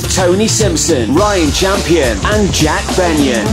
with Tony Simpson, Ryan Champion and Jack Benyon.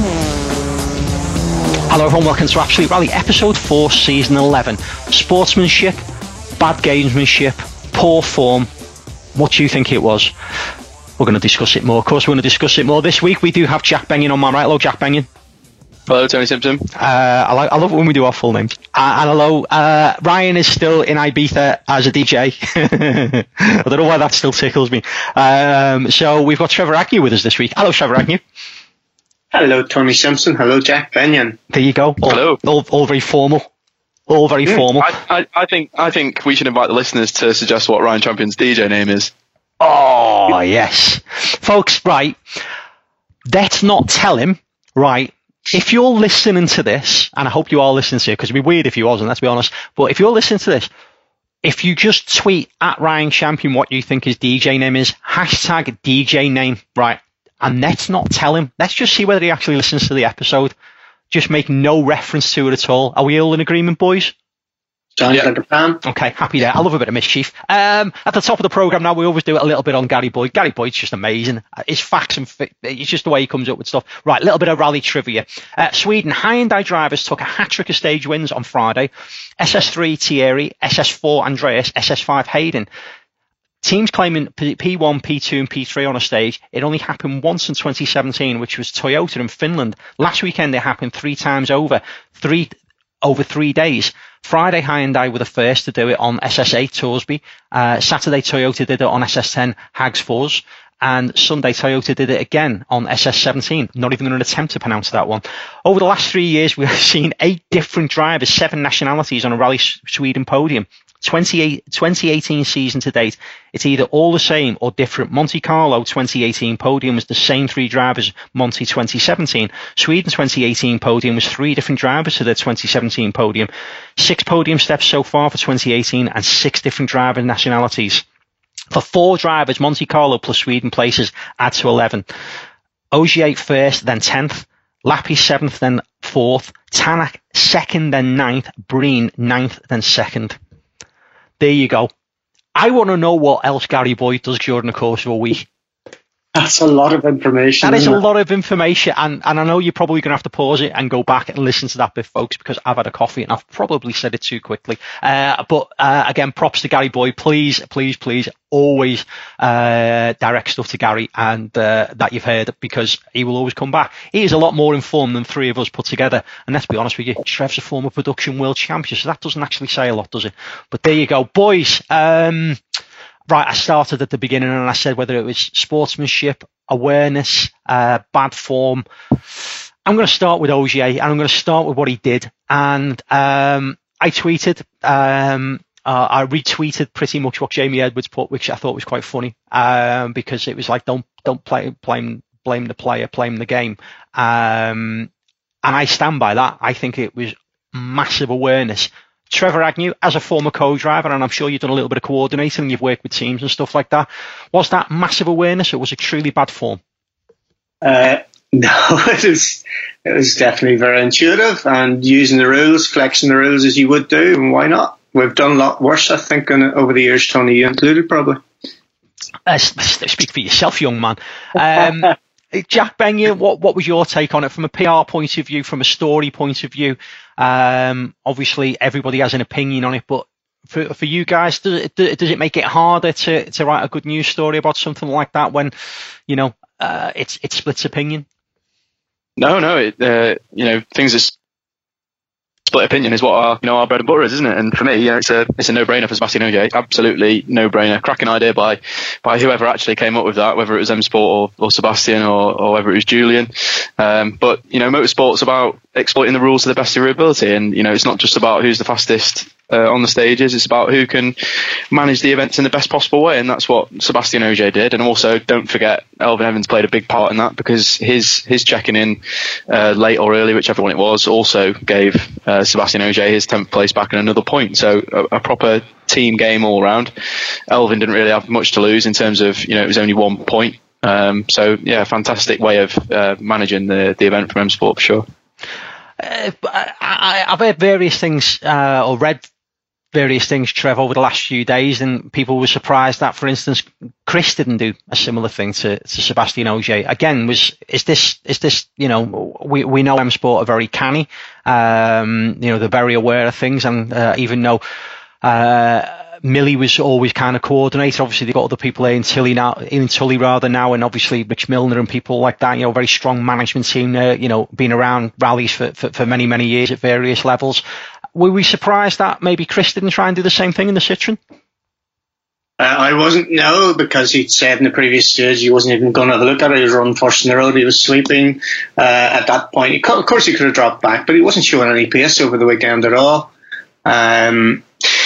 Hello everyone, welcome to Absolute Rally, episode 4, season 11. Sportsmanship, bad gamesmanship, poor form. What do you think it was? We're going to discuss it more. Of course, we're going to discuss it more. This week we do have Jack Benyon on my right. Hello, Jack Benyon. Hello, Tony Simpson. I love it when we do our full names. And hello, Ryan is still in Ibiza as a DJ. I don't know why that still tickles me. So we've got Trevor Agnew with us this week. Hello, Trevor Agnew. Hello, Tony Simpson. Hello, Jack Benyon. There you go. Hello. All very formal. All very formal. I think we should invite the listeners to suggest what Ryan Champion's DJ name is. Oh, yes. Folks, right. Let's not tell him, right. If you're listening to this, and I hope you are listening to it, because it'd be weird if you wasn't, let's be honest, but if you're listening to this, if you just tweet at Ryan Champion what you think his DJ name is, hashtag DJ name, right, and let's not tell him. Let's just see whether he actually listens to the episode. Just make no reference to it at all. Are we all in agreement, boys? Sounds like a plan. Okay, happy there. I love a bit of mischief. At the top of the programme now, we always do it a little bit on Gary Boyd. Gary Boyd's just amazing. His facts and it's just the way he comes up with stuff. Right, a little bit of rally trivia. Sweden, Hyundai drivers took a hat-trick of stage wins on Friday. SS3 Thierry, SS4 Andreas, SS5 Hayden. Teams claiming P1, P2 and P3 on a stage. It only happened once in 2017, which was Toyota in Finland. Last weekend, it happened 3 times over 3 days. Friday, Hyundai were the first to do it on SS8 Torsby. Saturday, Toyota did it on SS10 Hags Fours. And Sunday, Toyota did it again on SS17. Not even going to attempt to pronounce that one. Over the last 3 years, we have seen 8 different drivers, 7 nationalities on a Rally Sweden podium. 2018 season to date, it's either all the same or different. Monte Carlo 2018 podium was the same 3 drivers, Monte 2017. Sweden 2018 podium was 3 different drivers to their 2017 podium. 6 podium steps so far for 2018 and 6 different driver nationalities. For 4 drivers, Monte Carlo plus Sweden places add to 11. Ogier first, then 10th. Lappi 7th, then 4th. Tanak 2nd, then 9th. Breen 9th, then 2nd. There you go. I want to know what else Gary Boyd does during the course of a week. That's a lot of information. That is a lot of information, and I know you're probably going to have to pause it and go back and listen to that bit, folks, because I've had a coffee and I've probably said it too quickly. But again, props to Gary Boyd. Please, always direct stuff to Gary and that you've heard, because he will always come back. He is a lot more informed than 3 of us put together. And let's be honest with you, Trev's a former production world champion, so that doesn't actually say a lot, does it? But there you go, boys. Right, I started at the beginning and I said whether it was sportsmanship, awareness, bad form. I'm going to start with Ogier and I'm going to start with what he did. And I tweeted, I retweeted pretty much what Jamie Edwards put, which I thought was quite funny, because it was like, don't blame the player, blame the game. And I stand by that. I think it was massive awareness. Trevor Agnew, as a former co-driver, and I'm sure you've done a little bit of coordinating, you've worked with teams and stuff like that, was that massive awareness or was it truly bad form? No, it was definitely very intuitive and using the rules, flexing the rules as you would do, and why not? We've done a lot worse, I think, over the years, Tony, you included probably. Speak for yourself, young man. Jack Benyon, what was your take on it from a PR point of view, from a story point of view? Obviously, everybody has an opinion on it, but for you guys, does it make it harder to write a good news story about something like that when, it splits opinion? No, things are split opinion is what our bread and butter is, isn't it? And for me, it's a no-brainer for Sebastian Ogier. Absolutely no-brainer. Cracking idea by whoever actually came up with that, whether it was M Sport or Sebastian or whether it was Julian. But motorsport's about exploiting the rules to the best of your ability, and it's not just about who's the fastest on the stages. It's about who can manage the events in the best possible way, and that's what Sebastian Ogier did. And also, don't forget, Elfyn Evans played a big part in that, because his checking in late or early, whichever one it was, also gave Sebastian Ogier his 10th place back and another point. So a proper team game all round. Elfyn didn't really have much to lose in terms of it was only 1 point. So yeah, fantastic way of managing the event from M Sport for sure. I've heard various things or read various things, Trev, over the last few days, and people were surprised that, for instance, Chris didn't do a similar thing to Sébastien Ogier. Again, is this we know M Sport are very canny, they're very aware of things, and even though Millie was always kind of coordinated, obviously they've got other people there in Tully now, and obviously Rich Milner and people like that, very strong management team there, been around rallies for many, many years at various levels. Were we surprised that maybe Chris didn't try and do the same thing in the Citroën? I wasn't, no, because he'd said in the previous stage he wasn't even going to have a look at it. He was running first in the road. He was sweeping at that point. Of course, he could have dropped back, but he wasn't showing any pace over the weekend at all. And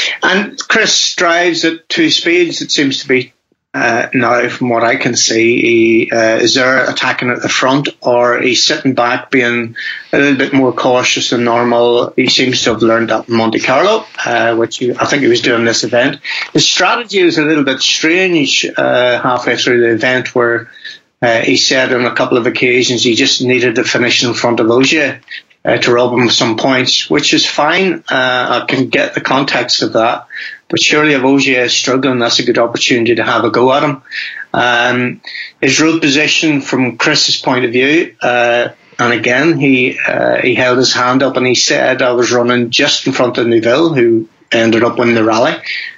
Chris drives at 2 speeds, it seems to be. Now, from what I can see, he is there attacking at the front, or he's sitting back being a little bit more cautious than normal. He seems to have learned that in Monte Carlo, which I think he was doing this event. His strategy was a little bit strange halfway through the event, where he said on a couple of occasions he just needed to finish in front of Ogier to rob him with some points, which is fine. I can get the context of that. But surely if Ogier is struggling, that's a good opportunity to have a go at him. His road position from Chris's point of view, and again, he held his hand up and he said, I was running just in front of Neuville, who ended up winning the rally.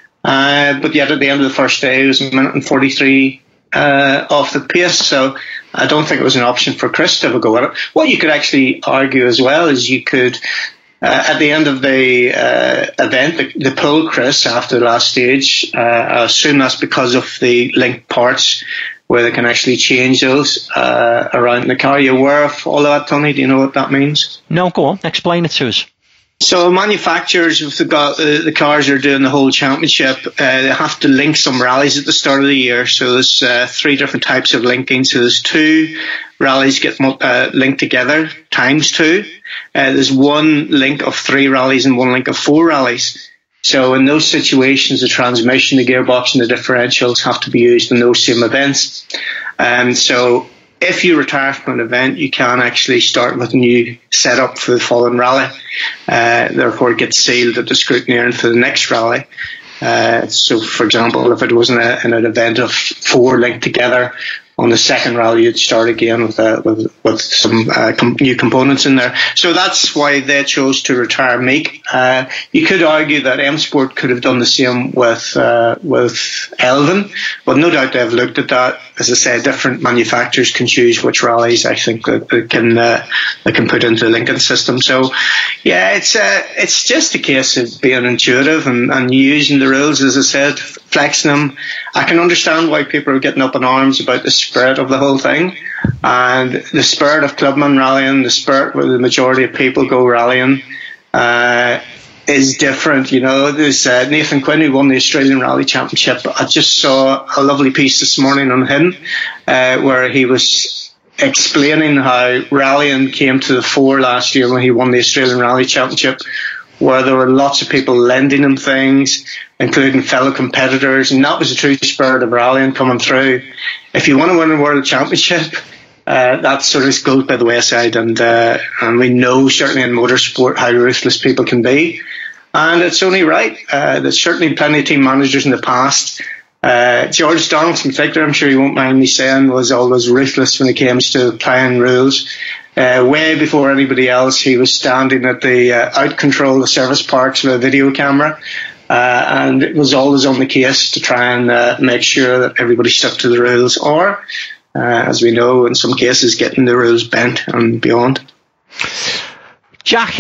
But yet at the end of the first day, he was a minute and 43 off the pace. So I don't think it was an option for Chris to have a go at it. What you could actually argue as well is you could, at the end of the event, the pull Chris after the last stage, I assume that's because of the linked parts where they can actually change those around the car. Are you aware of all of that, Tony? Do you know what that means? No, go on. Explain it to us. So manufacturers, if they've got the cars that are doing the whole championship, they have to link some rallies at the start of the year. So there's 3 different types of linking. So there's 2 rallies get linked together times 2. There's 1 link of 3 rallies and 1 link of 4 rallies. So in those situations, the transmission, the gearbox and the differentials have to be used in those same events. So if you retire from an event, you can actually start with a new setup for the following rally. Therefore, it gets sealed at the scrutineer for the next rally. So, for example, if it wasn't an event of 4 linked together, on the second rally, you'd start again with some new components in there. So that's why they chose to retire Meek. You could argue that M Sport could have done the same with Elvin, but no doubt they've looked at that. As I said, different manufacturers can choose which rallies I think that they can put into the linking system. So yeah, it's just a case of being intuitive and using the rules, as I said, flexing them. I can understand why people are getting up in arms about the spirit of the whole thing, and the spirit of clubman rallying, the spirit where the majority of people go rallying, is different. There's Nathan Quinn, who won the Australian Rally Championship. I just saw a lovely piece this morning on him where he was explaining how rallying came to the fore last year when he won the Australian Rally Championship, where there were lots of people lending him things, including fellow competitors, and that was the true spirit of rallying coming through. If you want to win a world championship, that sort of goes by the wayside, and we know certainly in motorsport how ruthless people can be, and it's only right. There's certainly plenty of team managers in the past. George Donaldson, in particular, I'm sure you won't mind me saying, was always ruthless when it came to applying rules. Way before anybody else, he was standing at the out control of service parks with a video camera, and it was always on the case to try and make sure that everybody stuck to the rules, or, as we know, in some cases, getting the rules bent and beyond. Jack,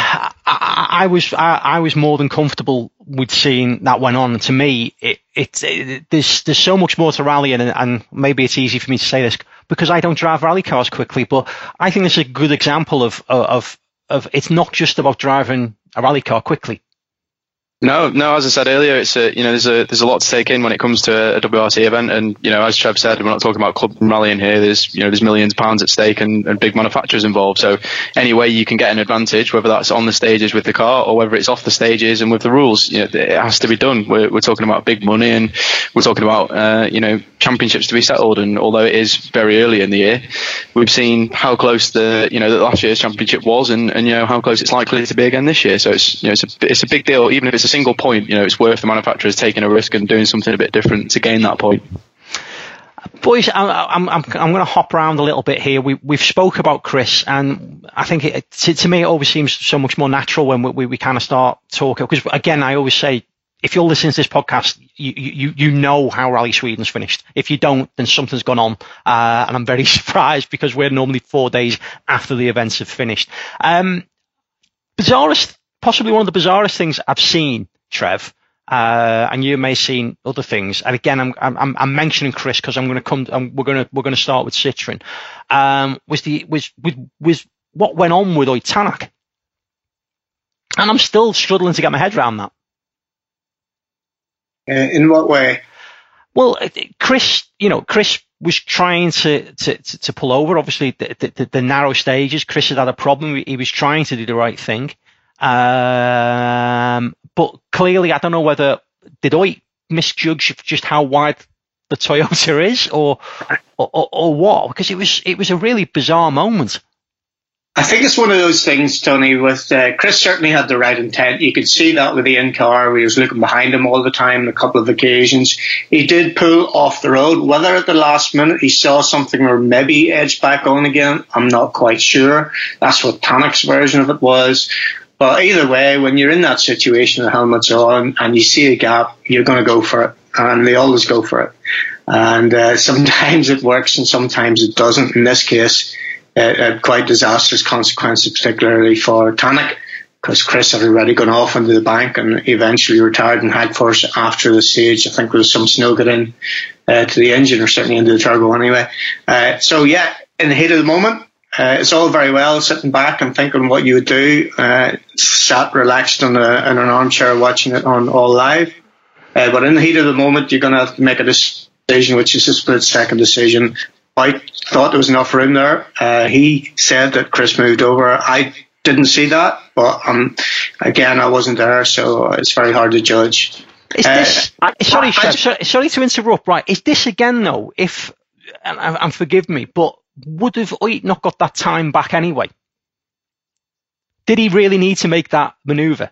I was more than comfortable with seeing that went on. To me, there's so much more to rallying, and maybe it's easy for me to say this because I don't drive rally cars quickly, but I think this is a good example of it's not just about driving a rally car quickly. No. As I said earlier, it's there's a lot to take in when it comes to a WRC event, and as Trev said, we're not talking about club rallying here. There's millions of pounds at stake and big manufacturers involved. So any way you can get an advantage, whether that's on the stages with the car or whether it's off the stages and with the rules, it has to be done. We're talking about big money, and we're talking about championships to be settled. And although it is very early in the year, we've seen how close the last year's championship was, and how close it's likely to be again this year. So it's a big deal, even if it's a a single point, it's worth the manufacturers taking a risk and doing something a bit different to gain that point. Boys, I'm going to hop around a little bit here. We've spoke about Chris, and I think to me it always seems so much more natural when we kind of start talking. Because again, I always say, if you're listening to this podcast, you know how Rally Sweden's finished. If you don't, then something's gone on, and I'm very surprised because we're normally 4 days after the events have finished. Possibly one of the bizarrest things I've seen, Trev. And you may have seen other things. And again, I'm mentioning Chris because we're going to start with Citroen. Was what went on with Ott Tanak, and I'm still struggling to get my head around that. In what way? Well, Chris was trying to pull over. Obviously, the narrow stages. Chris had a problem. He was trying to do the right thing. But clearly, I don't know whether did I misjudge just how wide the Toyota is, or what? Because it was a really bizarre moment. I think it's one of those things, Tony. With Chris, certainly had the right intent. You could see that with the in-car. He was looking behind him all the time on a couple of occasions. He did pull off the road. Whether at the last minute he saw something or maybe edged back on again, I'm not quite sure. That's what Tanak's version of it was. But either way, when you're in that situation, the helmet's on, and you see a gap, you're going to go for it. And they always go for it. And sometimes it works and sometimes it doesn't. In this case, quite disastrous consequences, particularly for Tanak, because Chris had already gone off into the bank and eventually retired in Hagfors after the stage. I think there was some snow got in to the engine, or certainly into the turbo anyway. So yeah, in the heat of the moment, it's all very well sitting back and thinking what you would do, sat relaxed in an armchair watching it on All Live. But in the heat of the moment, you're going to have to make a decision, which is a split-second decision. I thought there was enough room there. He said that Chris moved over. I didn't see that, but again, I wasn't there, so it's very hard to judge. Is this, sorry to interrupt, right? Is this again, though, and forgive me, but would have Ott not got that time back anyway? Did he really need to make that manoeuvre?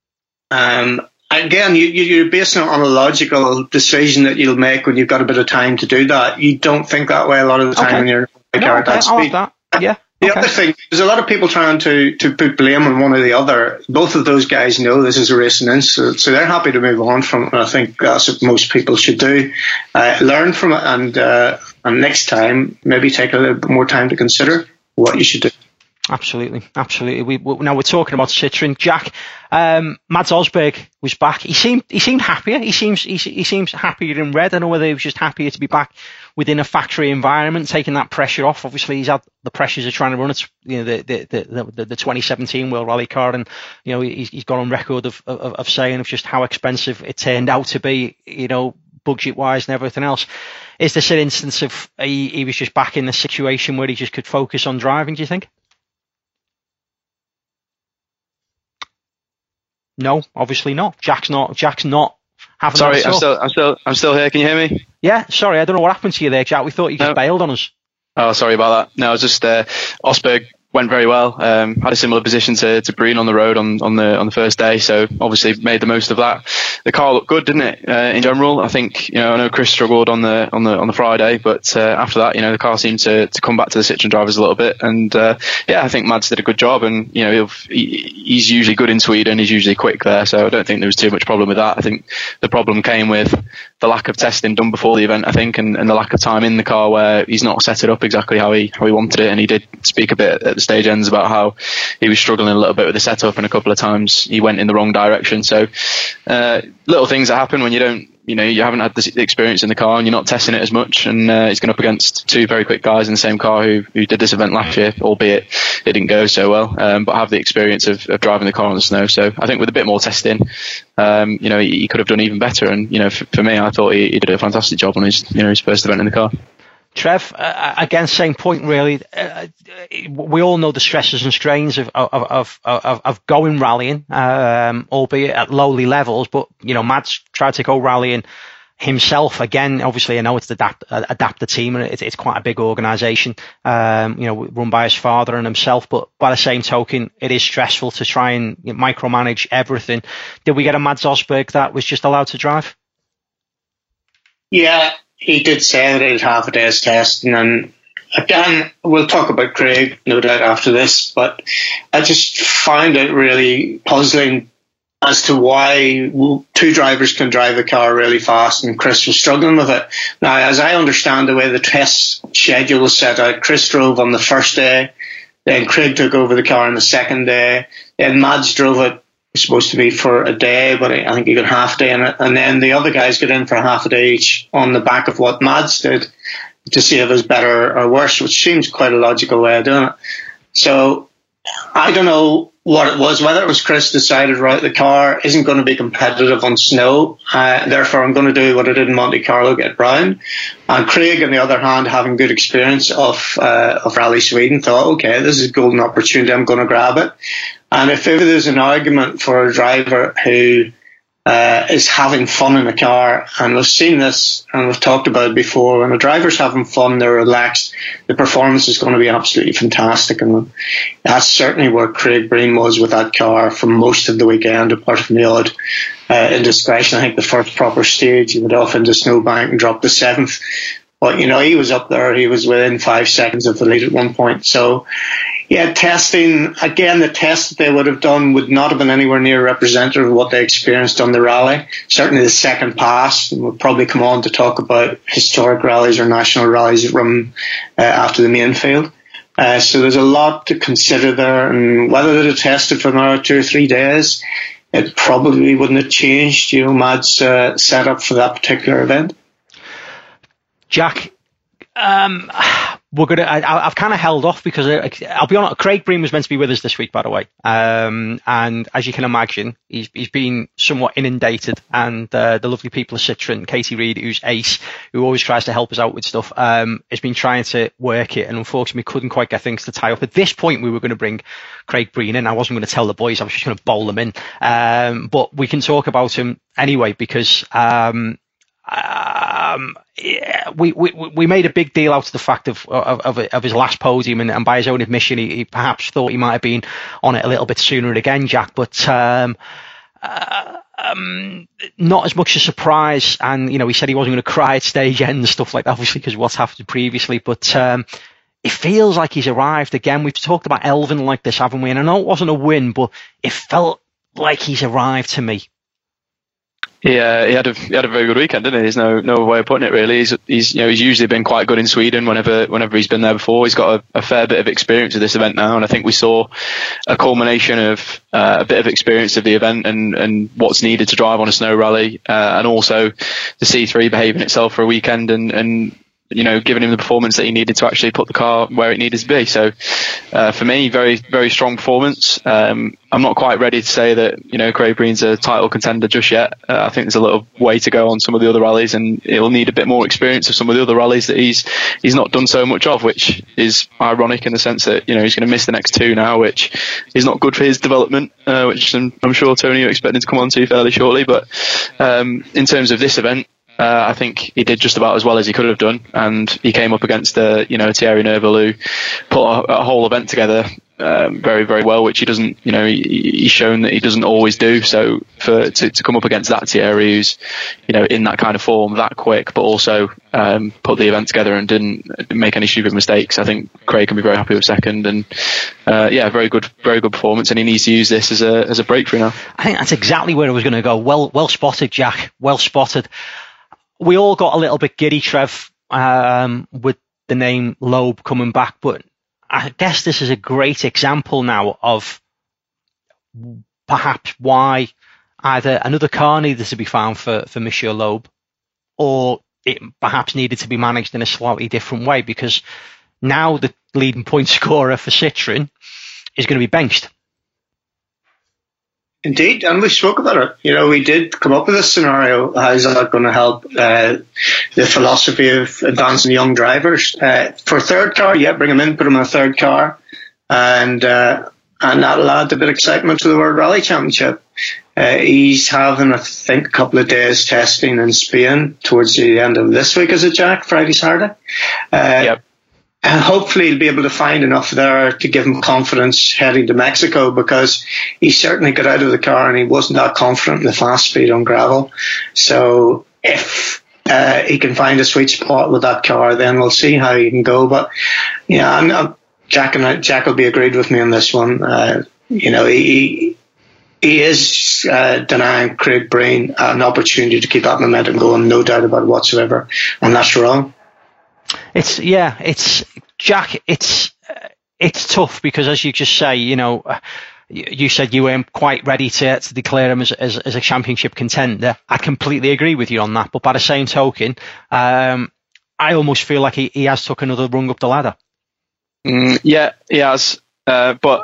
Again, you're basing it on a logical decision that you'll make when you've got a bit of time to do that. You don't think that way a lot of the time when you're in a car at that speed. That. Yeah. The other thing, there's a lot of people trying to put blame on one or the other. Both of those guys know this is a racing incident, so they're happy to move on from it. And I think that's what most people should do. Learn from it, and next time maybe take a little bit more time to consider what you should do. Absolutely. Now we're talking about Citroen. Jack, Mads Osberg was back. He seemed happier. He seems happier in red. I don't know whether he was just happier to be back within a factory environment, taking that pressure off. Obviously, he's had the pressures of trying to run it, the 2017 World Rally car, and he's gone on record of saying of just how expensive it turned out to be. Budget wise and everything else. Is this an instance of he was just back in the situation where he just could focus on driving? Do you think? No, obviously not. Jack's not having. Sorry, I'm still here. Can you hear me? Yeah, sorry, I don't know what happened to you there, Jack. We thought you just bailed on us. Oh, sorry about that. No, I was just Osberg went very well. Had a similar position to Breen on the road on the first day, so obviously made the most of that. The car looked good, didn't it? In general, I think I know Chris struggled on the Friday, but after that, the car seemed to come back to the Citroen drivers a little bit, and I think Mads did a good job, and he's usually good in Sweden, he's usually quick there, so I don't think there was too much problem with that. I think the problem came with the lack of testing done before the event, I think, and the lack of time in the car where he's not set it up exactly how he wanted it, and he did speak a bit at the stage ends about how he was struggling a little bit with the setup, and a couple of times he went in the wrong direction. So little things that happen when you haven't had the experience in the car and you're not testing it as much, and he's going up against two very quick guys in the same car who did this event last year, albeit it didn't go so well, but have the experience of driving the car on the snow. So I think with a bit more testing, he could have done even better, and for me, I thought he did a fantastic job on his first event in the car. Trev, again, same point really. We all know the stresses and strains of going rallying, albeit at lowly levels. But Mads tried to go rallying himself again. Obviously, I know it's the Adapter team, and it's quite a big organisation, run by his father and himself. But by the same token, it is stressful to try and micromanage everything. Did we get a Mads Osberg that was just allowed to drive? Yeah, he did say that he'd have a day's testing, and again, we'll talk about Craig, no doubt, after this, but I just find it really puzzling as to why two drivers can drive a car really fast, and Chris was struggling with it. Now, as I understand the way the test schedule was set out, Chris drove on the first day, then Craig took over the car on the second day, then Mads drove it, supposed to be for a day, but I think he got half a day in it, and then the other guys got in for half a day each on the back of what Mads did to see if it was better or worse, which seems quite a logical way of doing it. So I don't know what it was, whether it was Chris decided, right, the car isn't going to be competitive on snow, therefore I'm going to do what I did in Monte Carlo, get brown. And Craig, on the other hand, having good experience of Rally Sweden, thought, okay, this is a golden opportunity, I'm going to grab it. And if ever there's an argument for a driver who is having fun in a car, and we've seen this and we've talked about it before, when a driver's having fun, they're relaxed, the performance is going to be absolutely fantastic. And that's certainly where Craig Breen was with that car for most of the weekend, apart from the odd indiscretion. I think the first proper stage, he went off into Snowbank and dropped the 7th. But, he was up there. He was within 5 seconds of the lead at one point. So, yeah, testing, again, the test that they would have done would not have been anywhere near representative of what they experienced on the rally. Certainly the second pass, and we'll probably come on to talk about historic rallies or national rallies that run after the main field. So there's a lot to consider there, and whether they'd have tested for another 2 or 3 days, it probably wouldn't have changed, Mads' setup for that particular event. Jack, we're gonna. I've kind of held off because I'll be honest. Craig Breen was meant to be with us this week, by the way, and as you can imagine, he's been somewhat inundated. And the lovely people of Citroën, Katie Reed, who's ace, who always tries to help us out with stuff, has been trying to work it, and unfortunately couldn't quite get things to tie up. At this point, we were going to bring Craig Breen in. I wasn't going to tell the boys. I was just going to bowl them in, but we can talk about him anyway because. We made a big deal out of the fact of his last podium, and by his own admission, he perhaps thought he might have been on it a little bit sooner again, Jack. But not as much a surprise. And he said he wasn't going to cry at stage end and stuff like that, obviously because what's happened previously. But it feels like he's arrived again. We've talked about Elfyn like this, haven't we? And I know it wasn't a win, but it felt like he's arrived to me. Yeah, he had a very good weekend, didn't he? There's no way of putting it really. He's usually been quite good in Sweden whenever he's been there before. He's got a fair bit of experience of this event now, and I think we saw a culmination of a bit of experience of the event and what's needed to drive on a snow rally, and also the C3 behaving itself for a weekend and giving him the performance that he needed to actually put the car where it needed to be. So for me, very, very strong performance. I'm not quite ready to say that, Craig Breen's a title contender just yet. I think there's a little way to go on some of the other rallies, and he'll need a bit more experience of some of the other rallies that he's not done so much of, which is ironic in the sense that, he's going to miss the next 2 now, which is not good for his development, which I'm sure, Tony, you're expecting to come on to fairly shortly. But in terms of this event, I think he did just about as well as he could have done, and he came up against Thierry Neuville, who put a whole event together very, very well, which he doesn't. He's shown that he doesn't always do. So to come up against that Thierry, who's in that kind of form, that quick, but also put the event together and didn't make any stupid mistakes, I think Craig can be very happy with second. And very good performance, and he needs to use this as a breakthrough now. I think that's exactly where I was going to go. Well spotted, Jack. Well spotted. We all got a little bit giddy, Trev, with the name Loeb coming back, but I guess this is a great example now of perhaps why either another car needed to be found for Monsieur Loeb, or it perhaps needed to be managed in a slightly different way, because now the leading point scorer for Citroën is going to be benched. Indeed, and we spoke about it. We did come up with this scenario. How is that going to help the philosophy of advancing young drivers? For third car, bring them in, put them in a third car. And and that'll add a bit of excitement to the World Rally Championship. He's having, I think, a couple of days testing in Spain towards the end of this week, is it, Jack? Friday, Saturday? Yep. And hopefully he'll be able to find enough there to give him confidence heading to Mexico, because he certainly got out of the car and he wasn't that confident in the fast speed on gravel. So if he can find a sweet spot with that car, then we'll see how he can go. But yeah, Jack will be agreed with me on this one. He is denying Craig Breen an opportunity to keep that momentum going, no doubt about it whatsoever, and that's wrong. It's Jack. It's tough because, as you just say, you said you weren't quite ready to declare him as a championship contender. I completely agree with you on that. But by the same token, I almost feel like he has took another rung up the ladder. Yeah, he has. But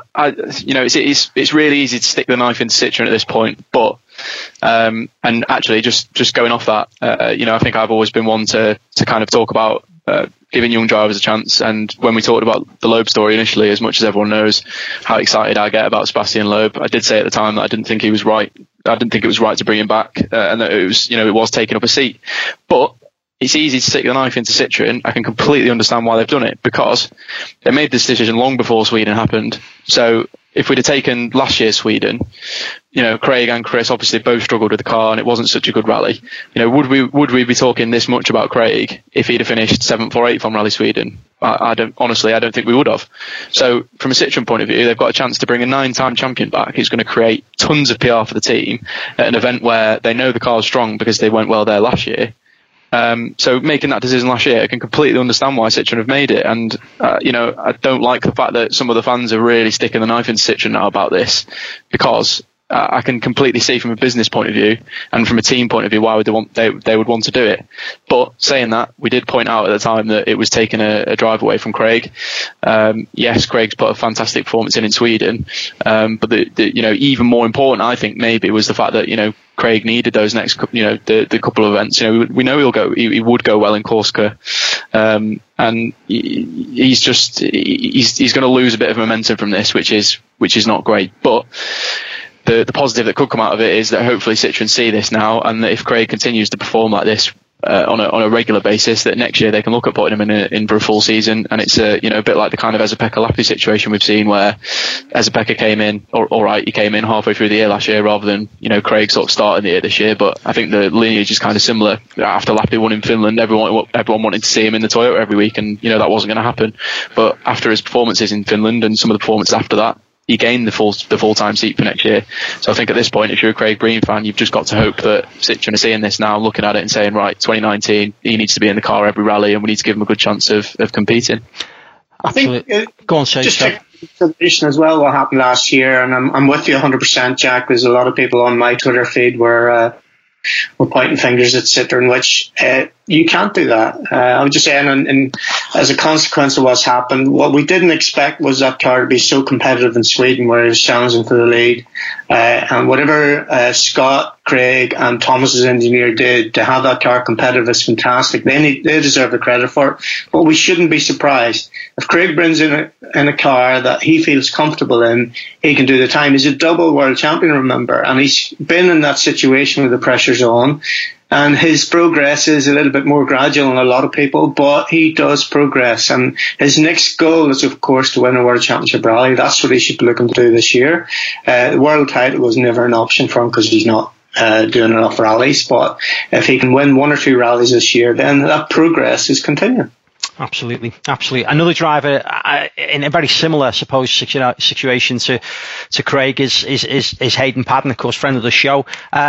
it's really easy to stick the knife into Citroën at this point. But and actually, just going off that, I think I've always been one to kind of talk about giving young drivers a chance. And when we talked about the Loeb story initially, as much as everyone knows how excited I get about Sebastian Loeb, I did say at the time that I didn't think he was right. I didn't think it was right to bring him back, and that it was taking up a seat. But it's easy to stick the knife into Citroën. I can completely understand why they've done it, because they made this decision long before Sweden happened. So if we'd have taken last year's Sweden, Craig and Chris obviously both struggled with the car and it wasn't such a good rally. Would we be talking this much about Craig if he'd have finished 7th or 8th on Rally Sweden? I don't think we would have. So from a Citroën point of view, they've got a chance to bring a 9-time champion back who's going to create tons of PR for the team at an event where they know the car's strong because they went well there last year. So making that decision last year, I can completely understand why Citroën have made it. And, I don't like the fact that some of the fans are really sticking the knife into Citroën now about this, because I can completely see from a business point of view and from a team point of view why they would want to do it. But saying that, we did point out at the time that it was taking a drive away from Craig. Yes, Craig's put a fantastic performance in Sweden, but even more important, I think, maybe was the fact that Craig needed those next, the couple of events. We know he would go well in Corsica, and he's going to lose a bit of momentum from this, which is not great. But the positive that could come out of it is that hopefully Citroën see this now, and that if Craig continues to perform like this on a regular basis, that next year they can look at putting him in for a full season. And it's a bit like the kind of Esa-Pekka Lappi situation we've seen, where Esa-Pekka came in, he came in halfway through the year last year rather than Craig sort of starting the year this year. But I think the lineage is kind of similar. After Lappi won in Finland, everyone wanted to see him in the Toyota every week, and that wasn't going to happen. But after his performances in Finland and some of the performances after that, he gained the full-time seat for next year. So I think at this point, if you're a Craig Breen fan, you've just got to hope that Citroën are seeing this now, looking at it and saying, right, 2019, he needs to be in the car every rally, and we need to give him a good chance of competing. I think go on, say just take consideration as well what happened last year, and I'm with you 100%, Jack. There's a lot of people on my Twitter feed where we're pointing fingers at Citroën, which you can't do that. I was just saying, and as a consequence of what's happened, what we didn't expect was that car to be so competitive in Sweden, where he was challenging for the lead. And whatever Scott, Craig, and Thomas's engineer did to have that car competitive is fantastic. They deserve the credit for it. But we shouldn't be surprised if Craig brings in a car that he feels comfortable in. He can do the time. He's a double world champion, remember, and he's been in that situation where the pressure's on. And his progress is a little bit more gradual than a lot of people, but he does progress. And his next goal is, of course, to win a World Championship rally. That's what he should be looking to do this year. The world title was never an option for him because he's not doing enough rallies. But if he can win 1 or 2 rallies this year, then that progress is continuing. Absolutely. Another driver in a very similar, situation to Craig is Hayden Paddon, of course, friend of the show.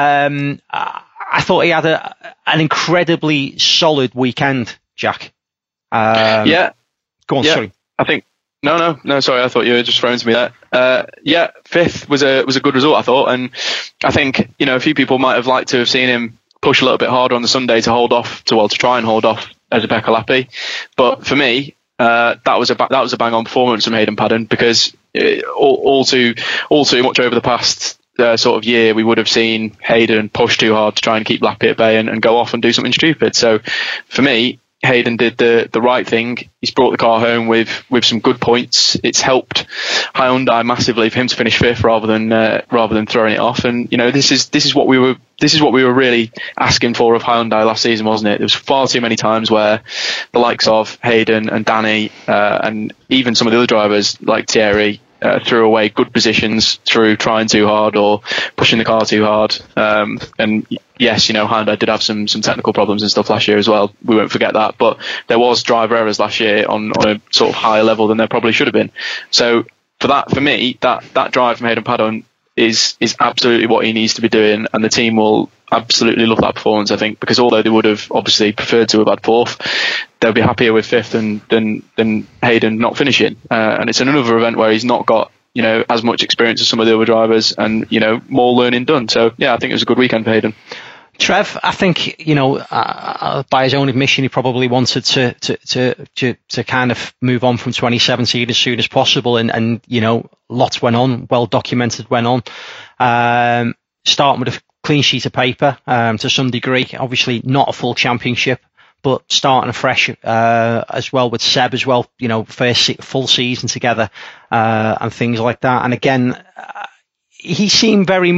I thought he had an incredibly solid weekend, Jack. Yeah. Go on, sorry. I think no, sorry. I thought you were just throwing to me there. 5th was a good result, I thought, and I think a few people might have liked to have seen him push a little bit harder on the Sunday to try and hold off Esa-Pekka Lappi. But for me, that was a bang on performance from Hayden Paddon, because all too much over the past sort of year, we would have seen Hayden push too hard to try and keep Lappi at bay and go off and do something stupid. So for me, Hayden did the right thing. He's brought the car home with some good points. It's helped Hyundai massively for him to finish fifth rather than throwing it off. And this is what we were really asking for of Hyundai last season, wasn't it? There was far too many times where the likes of Hayden and Danny and even some of the other drivers like Thierry threw away good positions through trying too hard or pushing the car too hard. And yes, Hyundai did have some technical problems and stuff last year as well. We won't forget that. But there was driver errors last year on a sort of higher level than there probably should have been. So for me, that drive from Hayden Paddon is absolutely what he needs to be doing, and the team will absolutely love that performance, I think, because although they would have obviously preferred to have had fourth, they'll be happier with fifth than Hayden not finishing. And it's another event where he's not got as much experience as some of the other drivers, and more learning done. So yeah, I think it was a good weekend for Hayden. Trev, I think by his own admission, he probably wanted to kind of move on from 2017 as soon as possible, and lots went on, well documented went on. Starting with a clean sheet of paper to some degree, obviously not a full championship, but starting afresh as well with Seb as well. First full season together and things like that. And again, he seemed very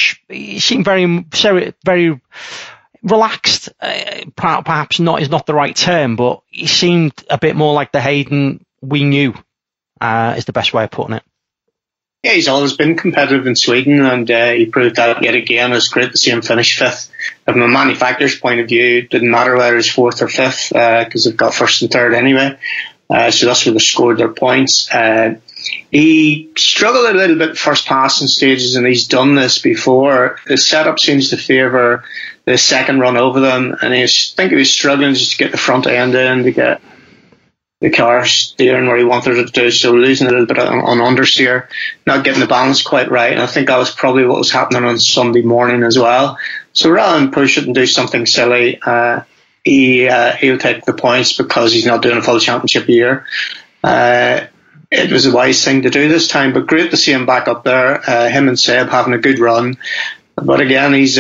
relaxed. Perhaps not is not the right term, but he seemed a bit more like the Hayden we knew. Is the best way of putting it. Yeah, he's always been competitive in Sweden, and he proved that yet again. It's great to see him finish fifth. From a manufacturer's point of view, it didn't matter whether he's fourth or fifth because they've got first and third anyway. So that's where they scored their points. He struggled a little bit first passing stages, and he's done this before. The setup seems to favour the second run over them, and I think he was struggling just to get the front end in to get the car steering where he wanted it to do, so losing a little bit on understeer, not getting the balance quite right. And I think that was probably what was happening on Sunday morning as well. So rather than push it and do something silly, he'll take the points because he's not doing a full championship year. It was a wise thing to do this time, but great to see him back up there. Him and Seb having a good run, but again, he's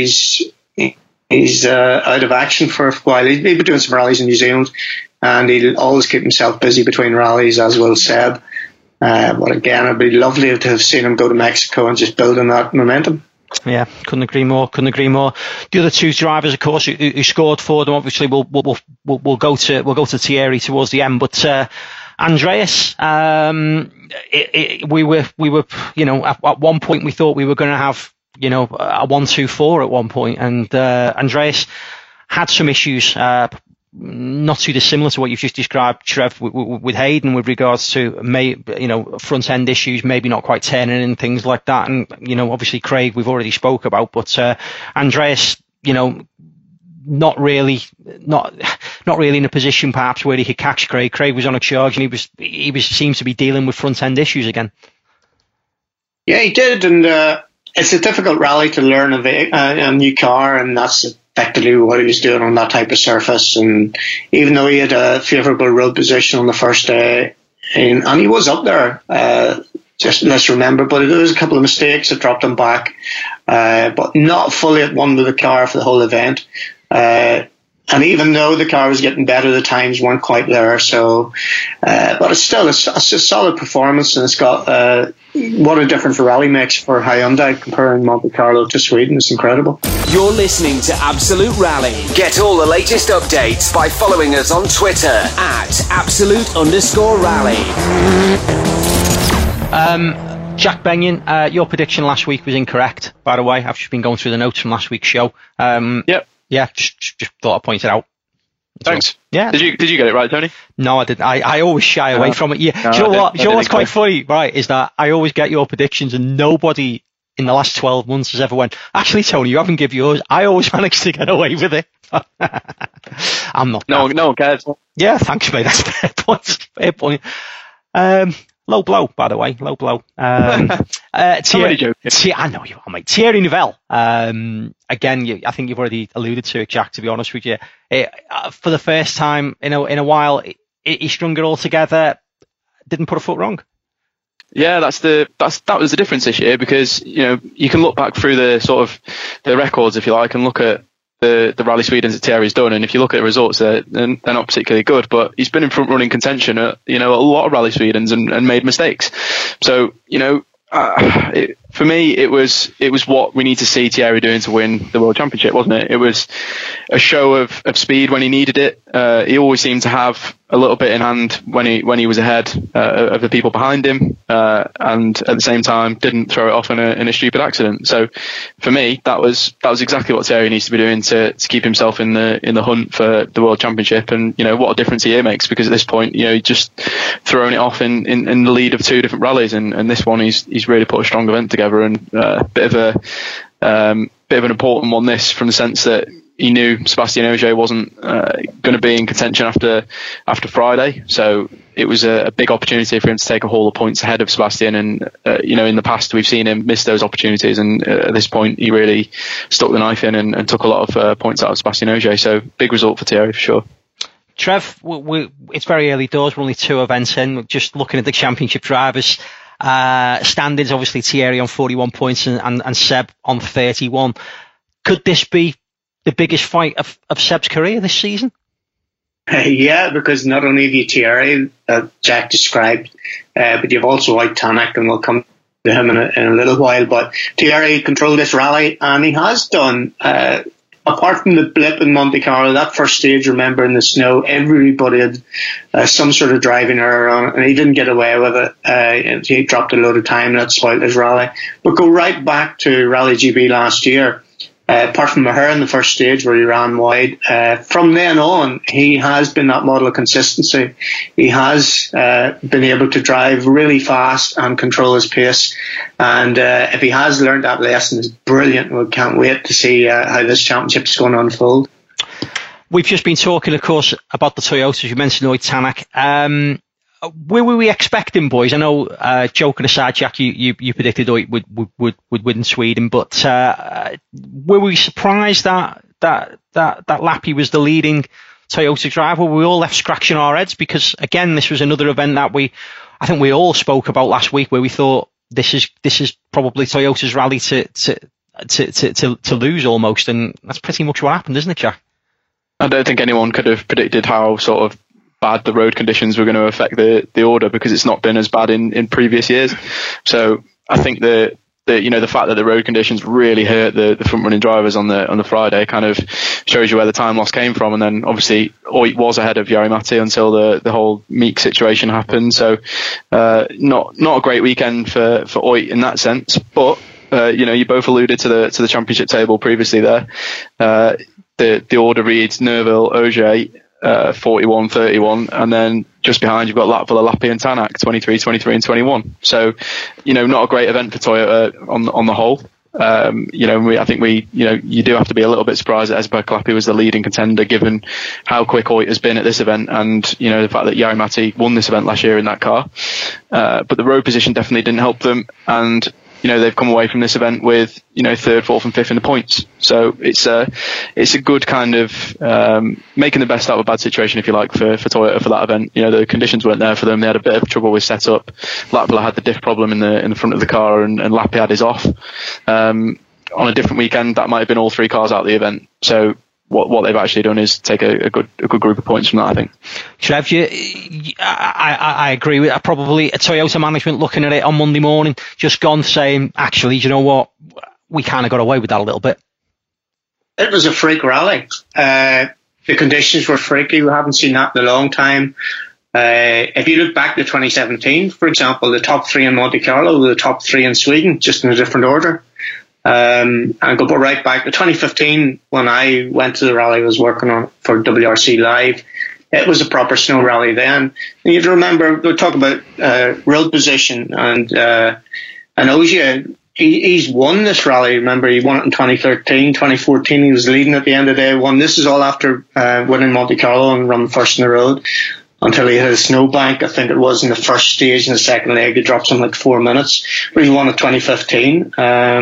out of action for a while. He'll be doing some rallies in New Zealand, and he'll always keep himself busy between rallies, as will Seb. But again, it'd be lovely to have seen him go to Mexico and just build on that momentum. Yeah, couldn't agree more. The other two drivers, of course, who scored for them, obviously, we'll go to Thierry towards the end, but Andreas, we were, at one point we thought we were going to have, a 1-2-4 at one point, and Andreas had some issues, not too dissimilar to what you've just described, Trev, with Hayden, with regards to front end issues, maybe not quite turning and things like that, and obviously Craig we've already spoke about, but Andreas, not really in a position perhaps where he could catch Craig. Craig was on a charge, and he seems to be dealing with front end issues again. Yeah, he did, and it's a difficult rally to learn a new car, and that's effectively what he was doing on that type of surface. And even though he had a favourable road position on the first day, and he was up there, just let's remember, but there was a couple of mistakes that dropped him back, but not fully at one with the car for the whole event. And even though the car was getting better, the times weren't quite there. So, but it's still a solid performance, and it's got what a difference a rally makes for Hyundai comparing Monte Carlo to Sweden. It's incredible. You're listening to Absolute Rally. Get all the latest updates by following us on Twitter at @absolute_rally. Jack Benyon, your prediction last week was incorrect, by the way. I've just been going through the notes from last week's show. Yep. Yeah, just thought I'd point it out. Thanks. Yeah. Did you get it right, Tony? No, I didn't. I always shy away from it. Yeah. No, do you know what's quite funny, right, is that I always get your predictions, and nobody in the last 12 months has ever went, actually, Tony, you haven't given yours. I always manage to get away with it. I'm not. No one cares. Yeah, thanks, mate. That's fair point. Low blow, by the way. Low blow. Somebody joking. I know you are, mate. Thierry Neuville. Again, I think you've already alluded to it, Jack, to be honest with you. For the first time in a while, he strung it all together, didn't put a foot wrong. Yeah, that was the difference this year, because you can look back through the sort of the records, if you like, and look at the Rally Sweden that Thierry's done, and if you look at the results, they're not particularly good, but he's been in front running contention at, a lot of Rally Swedens and made mistakes. So, for me, it was what we need to see Thierry doing to win the World Championship, wasn't it? It was a show of speed when he needed it. He always seemed to have a little bit in hand when he was ahead of the people behind him, and at the same time didn't throw it off in a stupid accident. So for me, that was exactly what Thierry needs to be doing to keep himself in the hunt for the World Championship. And what a difference a year makes, because at this point, he's just thrown it off in the lead of two different rallies, and this one he's really put a strong event together, and a bit of an important one, this, from the sense that he knew Sébastien Ogier wasn't going to be in contention after Friday, so it was a big opportunity for him to take a haul of points ahead of Sébastien. And in the past we've seen him miss those opportunities, and at this point he really stuck the knife in and took a lot of points out of Sébastien Ogier. So big result for Thierry for sure. Trev, it's very early doors. We're only 2 events in. Just looking at the championship drivers standings, obviously Thierry on 41 points and Seb on 31. Could this be the biggest fight of Seb's career this season? Yeah, because not only have you Thierry, Jack described, but you've also Wout Tanak, and we'll come to him in a little while. But Thierry controlled this rally, and he has done. Apart from the blip in Monte Carlo, that first stage, remember, in the snow, everybody had some sort of driving error on it, and he didn't get away with it. He dropped a load of time, and that spoiled his rally. But go right back to Rally GB last year. Apart from Maher in the first stage where he ran wide, from then on, he has been that model of consistency. He has been able to drive really fast and control his pace. And if he has learned that lesson, it's brilliant. We can't wait to see how this championship is going to unfold. We've just been talking, of course, about the Toyotas. You mentioned Wout Tanak. Where were we expecting, boys? I know, joking aside, Jack, you predicted Oit would win in Sweden, but were we surprised that Lappi was the leading Toyota driver? Were we all left scratching our heads? Because again, this was another event that I think we all spoke about last week, where we thought this is probably Toyota's rally to lose almost, and that's pretty much what happened, isn't it, Jack? I don't think anyone could have predicted how sort of bad the road conditions were going to affect the order, because it's not been as bad in previous years. So I think the fact that the road conditions really hurt the front running drivers on the Friday kind of shows you where the time loss came from. And then obviously Oit was ahead of Jari-Matti until the whole Meek situation happened. So not a great weekend for Oit in that sense. But you both alluded to the championship table previously there. The order reads Neuville, Ogier, 41-31, and then just behind you've got Latvala, Lappi and Tanak, 23, 23 and 21. So, not a great event for Toyota on the whole. I think you do have to be a little bit surprised that Esberg Lappi was the leading contender, given how quick Oit has been at this event, and the fact that Jari-Matti won this event last year in that car. But the road position definitely didn't help them, and they've come away from this event with, 3rd, 4th and 5th in the points. So it's a good kind of making the best out of a bad situation, if you like, for Toyota for that event. The conditions weren't there for them. They had a bit of trouble with setup. Latvala had the diff problem in the front of the car, and Lappi had his off. On a different weekend, that might have been all 3 cars out of the event. So what they've actually done is take a good group of points from that, I think. Trev, I agree with that. Probably Toyota management looking at it on Monday morning, just gone saying, actually, you know what, we kind of got away with that a little bit. It was a freak rally. The conditions were freaky. We haven't seen that in a long time. If you look back to 2017, for example, the top 3 in Monte Carlo were the top 3 in Sweden, just in a different order. And go right back to 2015, when I went to the rally, I was working on it for WRC Live. It was a proper snow rally then. And you have to remember, we talk about road position, and Ogier, he's won this rally. Remember, he won it in 2013, 2014. He was leading at the end of the day. Won. This is all after winning Monte Carlo and running first in the road, until he hit a snowbank. I think it was in the first stage. In the second leg, he dropped something like 4 minutes, but he won in 2015.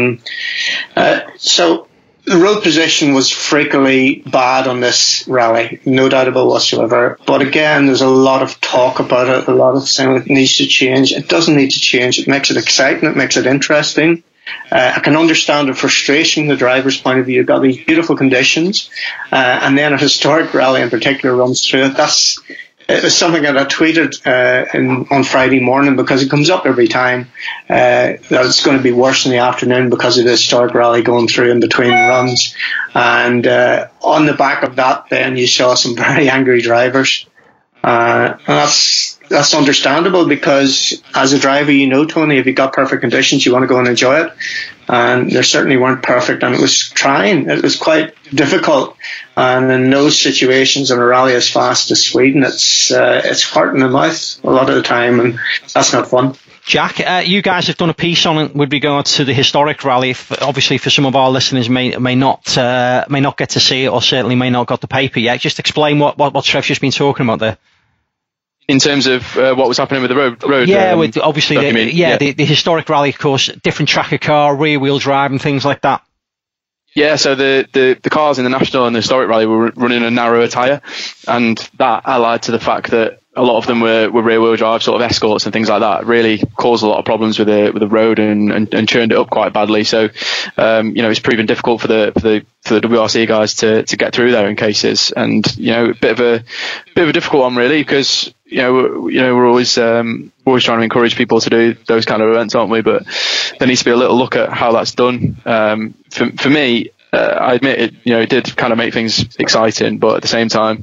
So the road position was freakily bad on this rally, no doubt about whatsoever. But again, there's a lot of talk about it, a lot of saying it needs to change. It doesn't need to change. It makes it exciting. It makes it interesting. I can understand the frustration from the driver's point of view. You've got these beautiful conditions, and then a historic rally in particular runs through it. It was something that I tweeted on Friday morning, because it comes up every time that it's going to be worse in the afternoon because of the historic rally going through in between runs. And on the back of that, then you saw some very angry drivers. And that's understandable, because as a driver, you know, Tony, if you've got perfect conditions, you want to go and enjoy it. And they certainly weren't perfect, and it was trying. It was quite difficult. And in those situations, in a rally as fast as Sweden, it's heart in the mouth a lot of the time, and that's not fun. Jack, you guys have done a piece on it with regard to the historic rally. Obviously, for some of our listeners, may not get to see it, or certainly may not got the paper yet. Just explain what Trev's just been talking about there. In terms of what was happening with the road. Yeah, with obviously the historic rally, of course, different tracker car, rear wheel drive, and things like that. Yeah, so the cars in the National and the Historic Rally were running a narrower tyre, and that allied to the fact that a lot of them were rear-wheel drive sort of escorts and things like that, really caused a lot of problems with the road and churned it up quite badly. So it's proven difficult for the WRC guys to get through there in cases, and a bit of a difficult one really, because we're always trying to encourage people to do those kind of events, aren't we? But there needs to be a little look at how that's done. For me, I admit it did kind of make things exciting, but at the same time,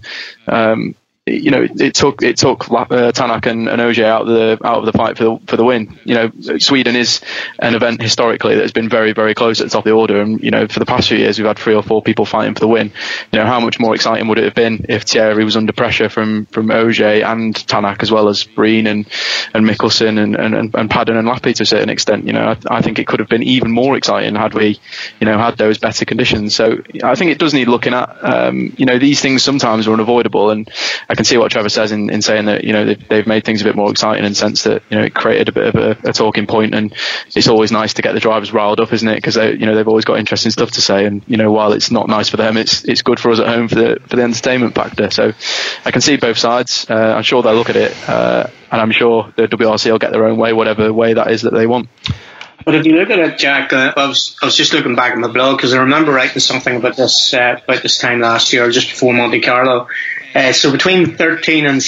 it took Tanak and Ogier out of the fight for the win. Sweden is an event historically that has been very, very close at the top of the order, and for the past few years we've had 3 or 4 people fighting for the win. How much more exciting would it have been if Thierry was under pressure from Ogier and Tanak, as well as Breen and Mikkelsen and Padden and Lappi to a certain extent? I think it could have been even more exciting had we had those better conditions. So I think it does need looking at. These things sometimes are unavoidable, and I can see what Trevor says in saying that they've made things a bit more exciting in the sense that it created a bit of a talking point, and it's always nice to get the drivers riled up, isn't it? Because they've always got interesting stuff to say, and while it's not nice for them, it's good for us at home for the entertainment factor. So I can see both sides. I'm sure they'll look at it, and I'm sure the WRC will get their own way, whatever way that is that they want. But if you look at it, Jack, I was just looking back at my blog, because I remember writing something about this time last year, just before Monte Carlo. So between 2013 and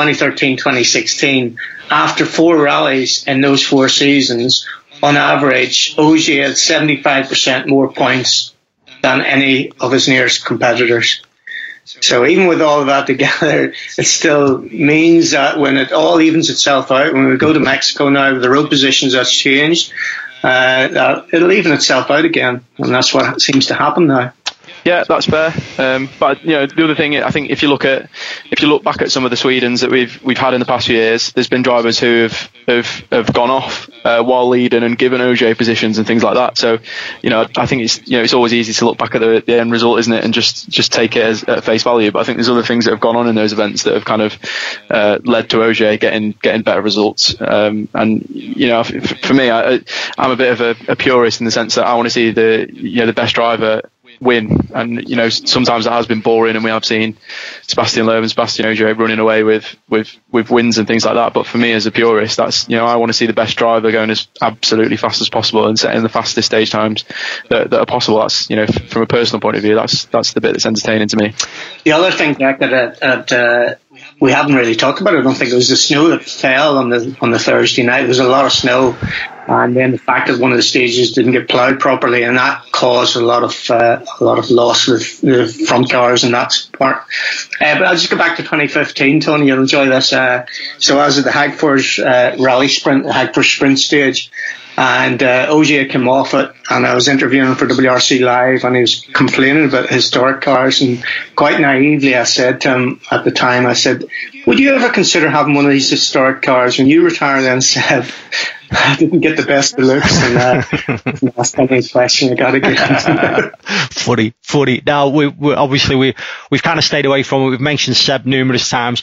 2016, after 4 rallies in those 4 seasons, on average, Ogier had 75% more points than any of his nearest competitors. So even with all of that together, it still means that when it all evens itself out, when we go to Mexico now, with the road positions that's changed, that it'll even itself out again, and that's what seems to happen now. Yeah, that's fair. But the other thing, I think if you look back at some of the Swedens that we've had in the past few years, there's been drivers who have gone off while leading and given Ogier positions and things like that. So I think it's always easy to look back at the end result, isn't it, and just take it as at face value. But I think there's other things that have gone on in those events that have kind of led to Ogier getting better results. And for me, I'm a bit of a purist in the sense that I want to see the best driver win, and sometimes that has been boring, and we have seen Sebastian Loeb and Sebastian Ogier running away with wins and things like that. But for me as a purist, that's I want to see the best driver going as absolutely fast as possible and setting the fastest stage times that are possible. That's from a personal point of view, that's the bit that's entertaining to me. The other thing, Jack, that we haven't really talked about, I don't think, it was the snow that fell on the Thursday night. There was a lot of snow, and then the fact that one of the stages didn't get ploughed properly, and that caused a lot of loss with the front cars and that part. But I'll just go back to 2015, Tony. You'll enjoy this. So I was at the Hagfors rally sprint, the Hagfors sprint stage, and Ogier came off it, and I was interviewing him for WRC Live, and he was complaining about historic cars, and quite naively I said to him at the time, I said, would you ever consider having one of these historic cars when you retire? Then said, I didn't get the best of looks, and that's the question I got to get. Funny. Now, we've kind of stayed away from it. We've mentioned Seb numerous times.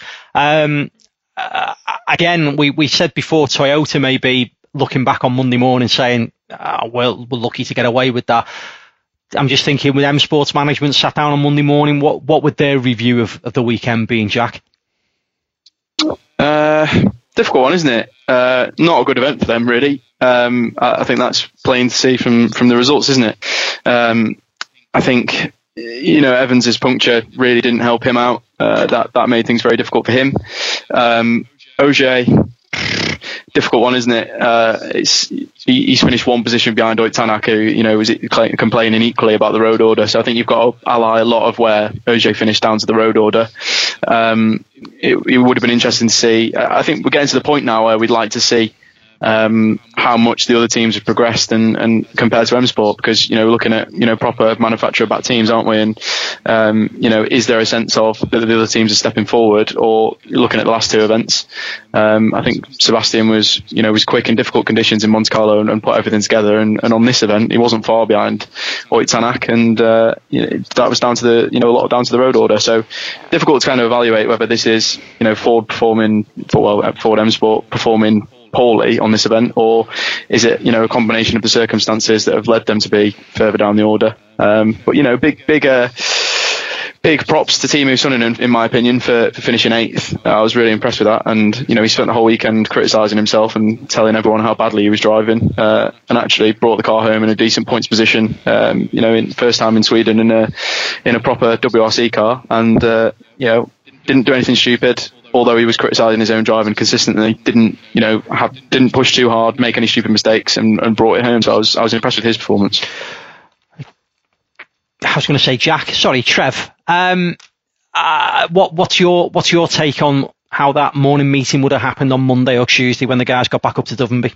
Again, we said before, Toyota may be looking back on Monday morning saying, well, we're lucky to get away with that. I'm just thinking, with M Sports Management sat down on Monday morning, what would their review of the weekend be, Jack? Difficult one, isn't it? not a good event for them, really. I think that's plain to see from the results, isn't it? I think, Evans's puncture really didn't help him out. That made things very difficult for him. Ogier, difficult one, isn't it? He's finished one position behind Ott Tanak, who was complaining equally about the road order. So I think you've got to ally a lot of where Ogier finished down to the road order. It would have been interesting to see. I think we're getting to the point now where we'd like to see how much the other teams have progressed and compared to M Sport, because we're looking at proper manufacturer-backed teams, aren't we? And is there a sense of that the other teams are stepping forward, or looking at the last two events? I think Sebastian was quick in difficult conditions in Monte Carlo and put everything together, and on this event he wasn't far behind Ott Tanak, and that was down to a lot down to the road order. So difficult to kind of evaluate whether this is Ford M Sport performing poorly on this event, or is it a combination of the circumstances that have led them to be further down the order. But big props to Teemu Suninen, in my opinion, for finishing 8th. I was really impressed with that, and he spent the whole weekend criticising himself and telling everyone how badly he was driving, and actually brought the car home in a decent points position. In first time in Sweden in a proper WRC car, and didn't do anything stupid. Although he was criticising his own driving consistently, didn't push too hard, make any stupid mistakes, and brought it home. So I was impressed with his performance. I was going to say, Jack. Sorry, Trev. What's your take on how that morning meeting would have happened on Monday or Tuesday when the guys got back up to Dovenby?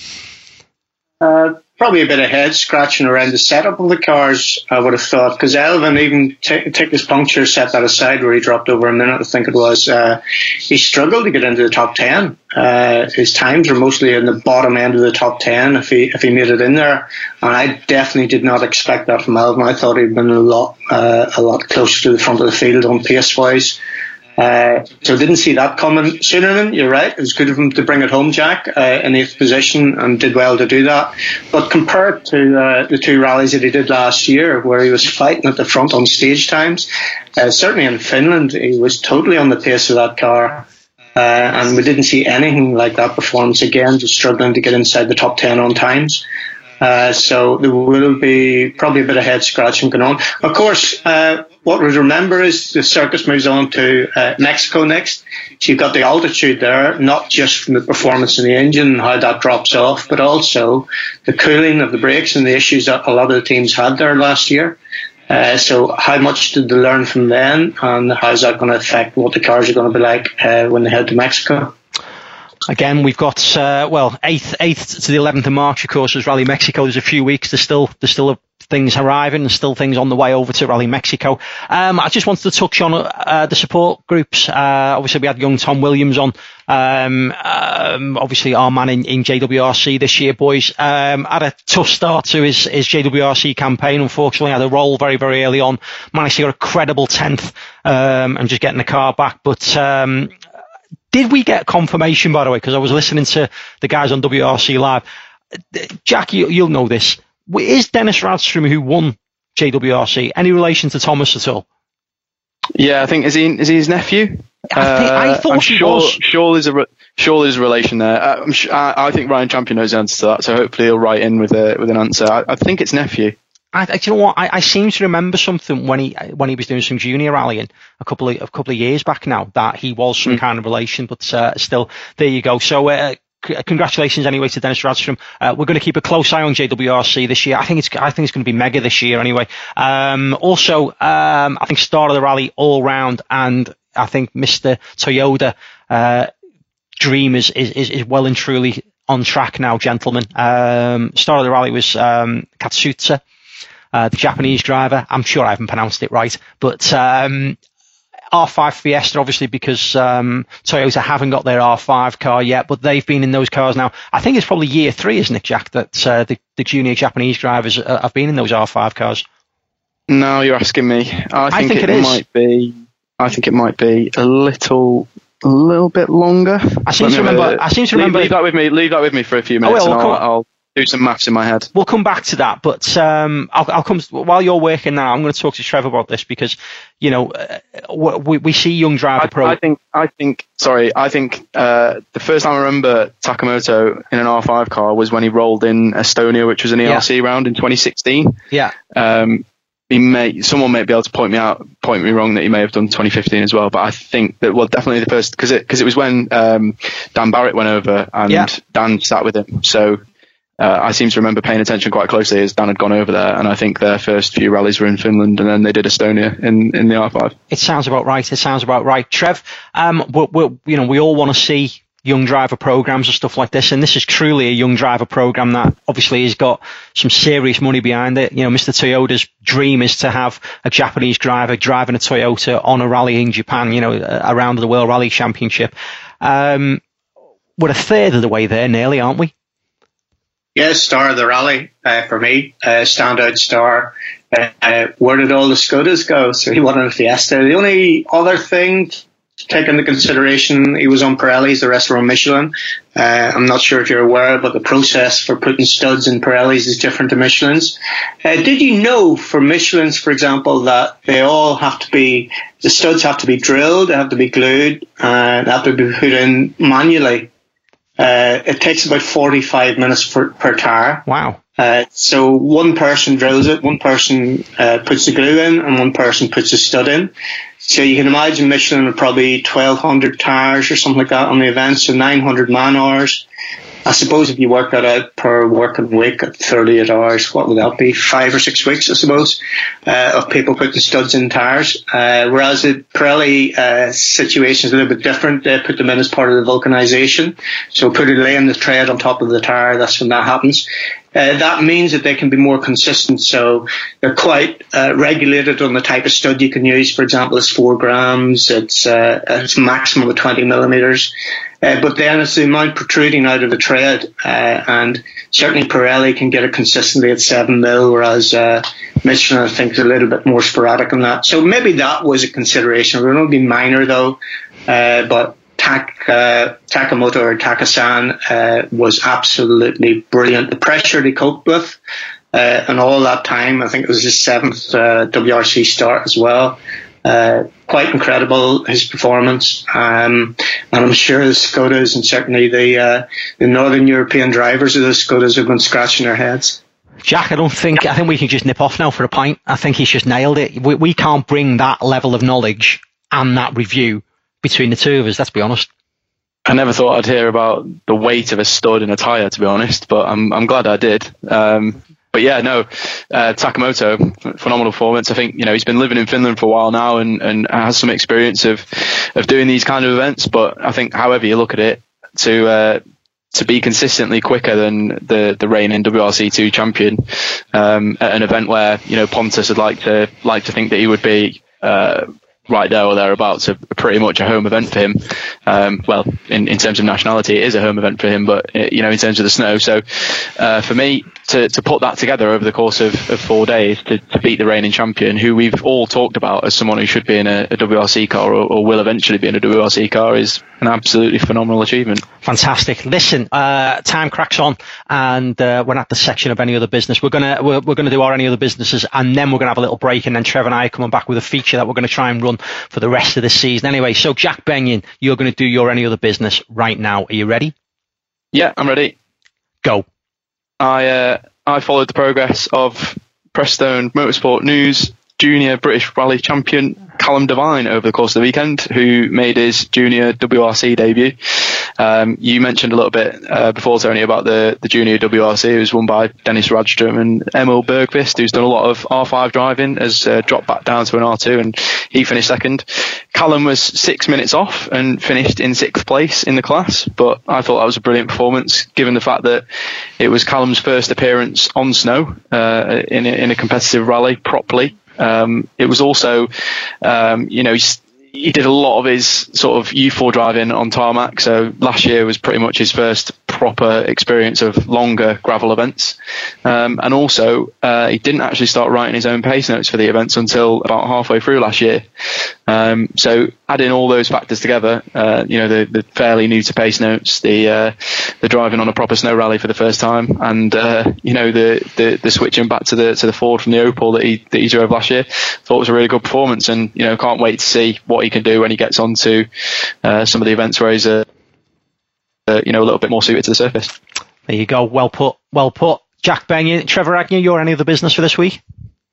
Probably a bit of head scratching around the setup of the cars, I would have thought, because Elvin, even take his puncture, set that aside where he dropped over a minute, I think it was, he struggled to get into the top 10. His times were mostly in the bottom end of the top 10 if he made it in there, and I definitely did not expect that from Elvin. I thought he'd been a lot closer to the front of the field on pace-wise. So didn't see that coming. Suninen, you're right, it was good of him to bring it home, Jack, in 8th position, and did well to do that. But compared to the two rallies that he did last year, where he was fighting at the front on stage times, certainly in Finland, he was totally on the pace of that car. And we didn't see anything like that performance again, just struggling to get inside the top 10 on times. So there will be probably a bit of head scratching going on. Of course, what we remember is the circus moves on to Mexico next. So you've got the altitude there, not just from the performance in the engine and how that drops off, but also the cooling of the brakes and the issues that a lot of the teams had there last year. So how much did they learn from then, and how is that going to affect what the cars are going to be like when they head to Mexico? Again, we've got 8th to the 11th of March, of course, as Rally Mexico. There's a few weeks. There's still things arriving and still things on the way over to Rally Mexico. I just wanted to touch on the support groups. Obviously, we had young Tom Williams on. Obviously, our man in JWRC this year, boys. Had a tough start to his JWRC campaign. Unfortunately, had a roll very, very early on. Managed to get a credible 10th and just getting the car back. But did we get confirmation, by the way, because I was listening to the guys on WRC Live. Jack, you'll know this. Is Dennis Radstrom, who won JWRC, any relation to Thomas at all? Yeah, I think is he his nephew? I thought he was. Sure, there's a relation there. I think Ryan Champion knows the answer to that, so hopefully he'll write in with an answer. I think it's nephew. Do you know what? I seem to remember something when he was doing some junior rallying a couple of years back now, that he was some kind of relation, but still, there you go. So congratulations anyway to Dennis Radstrom. We're going to keep a close eye on JWRC this year. I think it's going to be mega this year anyway. Also, I think start of the rally all round, and I think Mr. Toyota dream is well and truly on track now, gentlemen. Start of the rally was Katsuta. The Japanese driver. I'm sure I haven't pronounced it right, but R5 Fiesta, obviously, because Toyota haven't got their R5 car yet, but they've been in those cars now. I think it's probably year 3, isn't it, Jack, that the junior Japanese drivers have been in those R5 cars? No, you're asking me. I think it might be. I think it might be a little bit longer. I seem to remember. Leave that with me for a few minutes. do some maths in my head. We'll come back to that, but I'll come while you're working now. I'm going to talk to Trevor about this because we see young driver I think the first time I remember Takamoto in an R5 car was when he rolled in Estonia, which was an ERC round in 2016. Yeah. Someone may be able to point me wrong that he may have done 2015 as well, but I think that definitely the first because it was when Dan Barrett went over and Dan sat with him. So I seem to remember paying attention quite closely as Dan had gone over there, and I think their first few rallies were in Finland, and then they did Estonia in the R5. It sounds about right. Trev, we all want to see young driver programs and stuff like this, and this is truly a young driver program that obviously has got some serious money behind it. Mr. Toyoda's dream is to have a Japanese driver driving a Toyota on a rally in Japan, around the World Rally Championship. We're a third of the way there nearly, aren't we? Yeah, star of the rally for me, standout star. Where did all the Skodas go? So he won in a Fiesta. The only other thing to take into consideration, he was on Pirellis, the rest were on Michelin. I'm not sure if you're aware, but the process for putting studs in Pirellis is different to Michelin's. Did you know for Michelin's, for example, that the studs have to be drilled, they have to be glued, and have to be put in manually? It takes about 45 minutes per tire. Wow. So one person drills it, one person puts the glue in, and one person puts the stud in. So you can imagine Michelin are probably 1,200 tires or something like that on the event, so 900 man hours. I suppose if you work that out per working week at 38 hours, what would that be? 5 or 6 weeks, I suppose, of people putting studs in tires. Whereas the Pirelli situation is a little bit different. They put them in as part of the vulcanization. So laying the tread on top of the tire, that's when that happens. That means that they can be more consistent. So they're quite regulated on the type of stud you can use. For example, it's 4 grams. It's maximum of 20 millimeters. But then it's the amount protruding out of the tread. And certainly Pirelli can get it consistently at 7 mil, whereas Michelin, I think, is a little bit more sporadic on that. So maybe that was a consideration. It would only be minor, though. But Takamoto or Takasan was absolutely brilliant. The pressure he coped with and all that time, I think it was his 7th WRC start as well. Quite incredible, his performance. And I'm sure the Skodas and certainly the Northern European drivers of the Skodas have been scratching their heads. Jack, I think we can just nip off now for a pint. I think he's just nailed it. We can't bring that level of knowledge and that review between the two of us, let's be honest. I never thought I'd hear about the weight of a stud in a tyre, to be honest, but I'm glad I did. But yeah, no, Takamoto, phenomenal performance. I think, he's been living in Finland for a while now and has some experience of doing these kind of events. But I think however you look at it, to be consistently quicker than the reigning WRC2 champion, at an event where, Pontus would like to think that he would be, right there or thereabouts, pretty much a home event for him. Well, in terms of nationality, it is a home event for him, but in terms of the snow. So for me to put that together over the course of 4 days to beat the reigning champion, who we've all talked about as someone who should be in a WRC car or will eventually be in a WRC car, is an absolutely phenomenal achievement. Fantastic. Listen, time cracks on, and we're at the section of any other business. We're gonna do our any other businesses, and then we're gonna have a little break, and then Trevor and I are coming back with a feature that we're gonna try and run for the rest of the season. Anyway, so Jack Benyon, you're gonna do your any other business right now. Are you ready? Yeah, I'm ready. Go. I followed the progress of Prestone Motorsport News junior British Rally champion Callum Devine over the course of the weekend, who made his junior WRC debut. You mentioned a little bit before, Tony, about the junior WRC. It was won by Dennis Radstrom, and Emil Bergqvist, who's done a lot of R5 driving, has dropped back down to an R2, and he finished second. Callum was 6 minutes off and finished in 6th place in the class, but I thought that was a brilliant performance, given the fact that it was Callum's first appearance on snow in a competitive rally properly. It was also, he did a lot of his sort of U4 driving on tarmac. So last year was pretty much his first proper experience of longer gravel events. And also, he didn't actually start writing his own pace notes for the events until about halfway through last year. So adding all those factors together, the fairly new to pace notes, the driving on a proper snow rally for the first time, and the switching back to the Ford from the Opel that he drove last year, thought it was a really good performance, and can't wait to see what he can do when he gets onto some of the events where he's a little bit more suited to the surface. There you go. Well put. Jack Benyon, Trevor Agnew, you're any of the business for this week?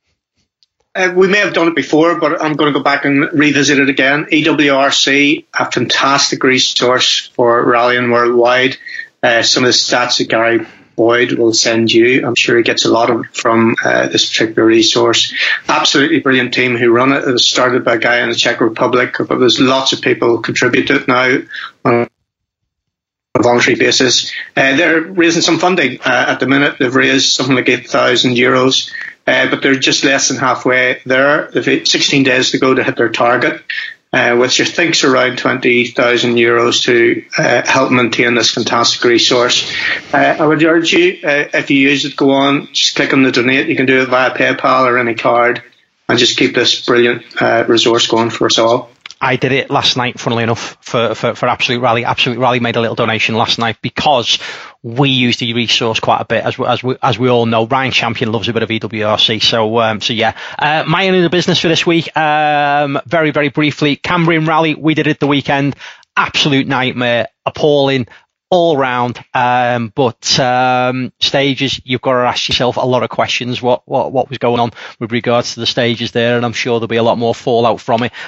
We may have done it before, but I'm going to go back and revisit it again. EWRC, a fantastic resource for rallying worldwide. Some of the stats that Gary Boyd will send you, I'm sure he gets a lot of it from this particular resource. Absolutely brilliant team who run it. It was started by a guy in the Czech Republic, but there's lots of people contribute to it now on a voluntary basis. They're raising some funding at the minute. They've raised something like €8,000, but they're just less than halfway there. They've 16 days to go to hit their target, which I think is around €20,000 to help maintain this fantastic resource. I would urge you, if you use it, go on, just click on the donate. You can do it via PayPal or any card, and just keep this brilliant resource going for us all. I did it last night, funnily enough, for Absolute Rally. Absolute Rally made a little donation last night because we use the resource quite a bit, as we all know. Ryan Champion loves a bit of EWRC, so yeah. My end of the business for this week, very, very briefly, Cambrian Rally, we did it the weekend. Absolute nightmare, appalling all round, but stages, you've got to ask yourself a lot of questions. What was going on with regards to the stages there? And I'm sure there'll be a lot more fallout from it.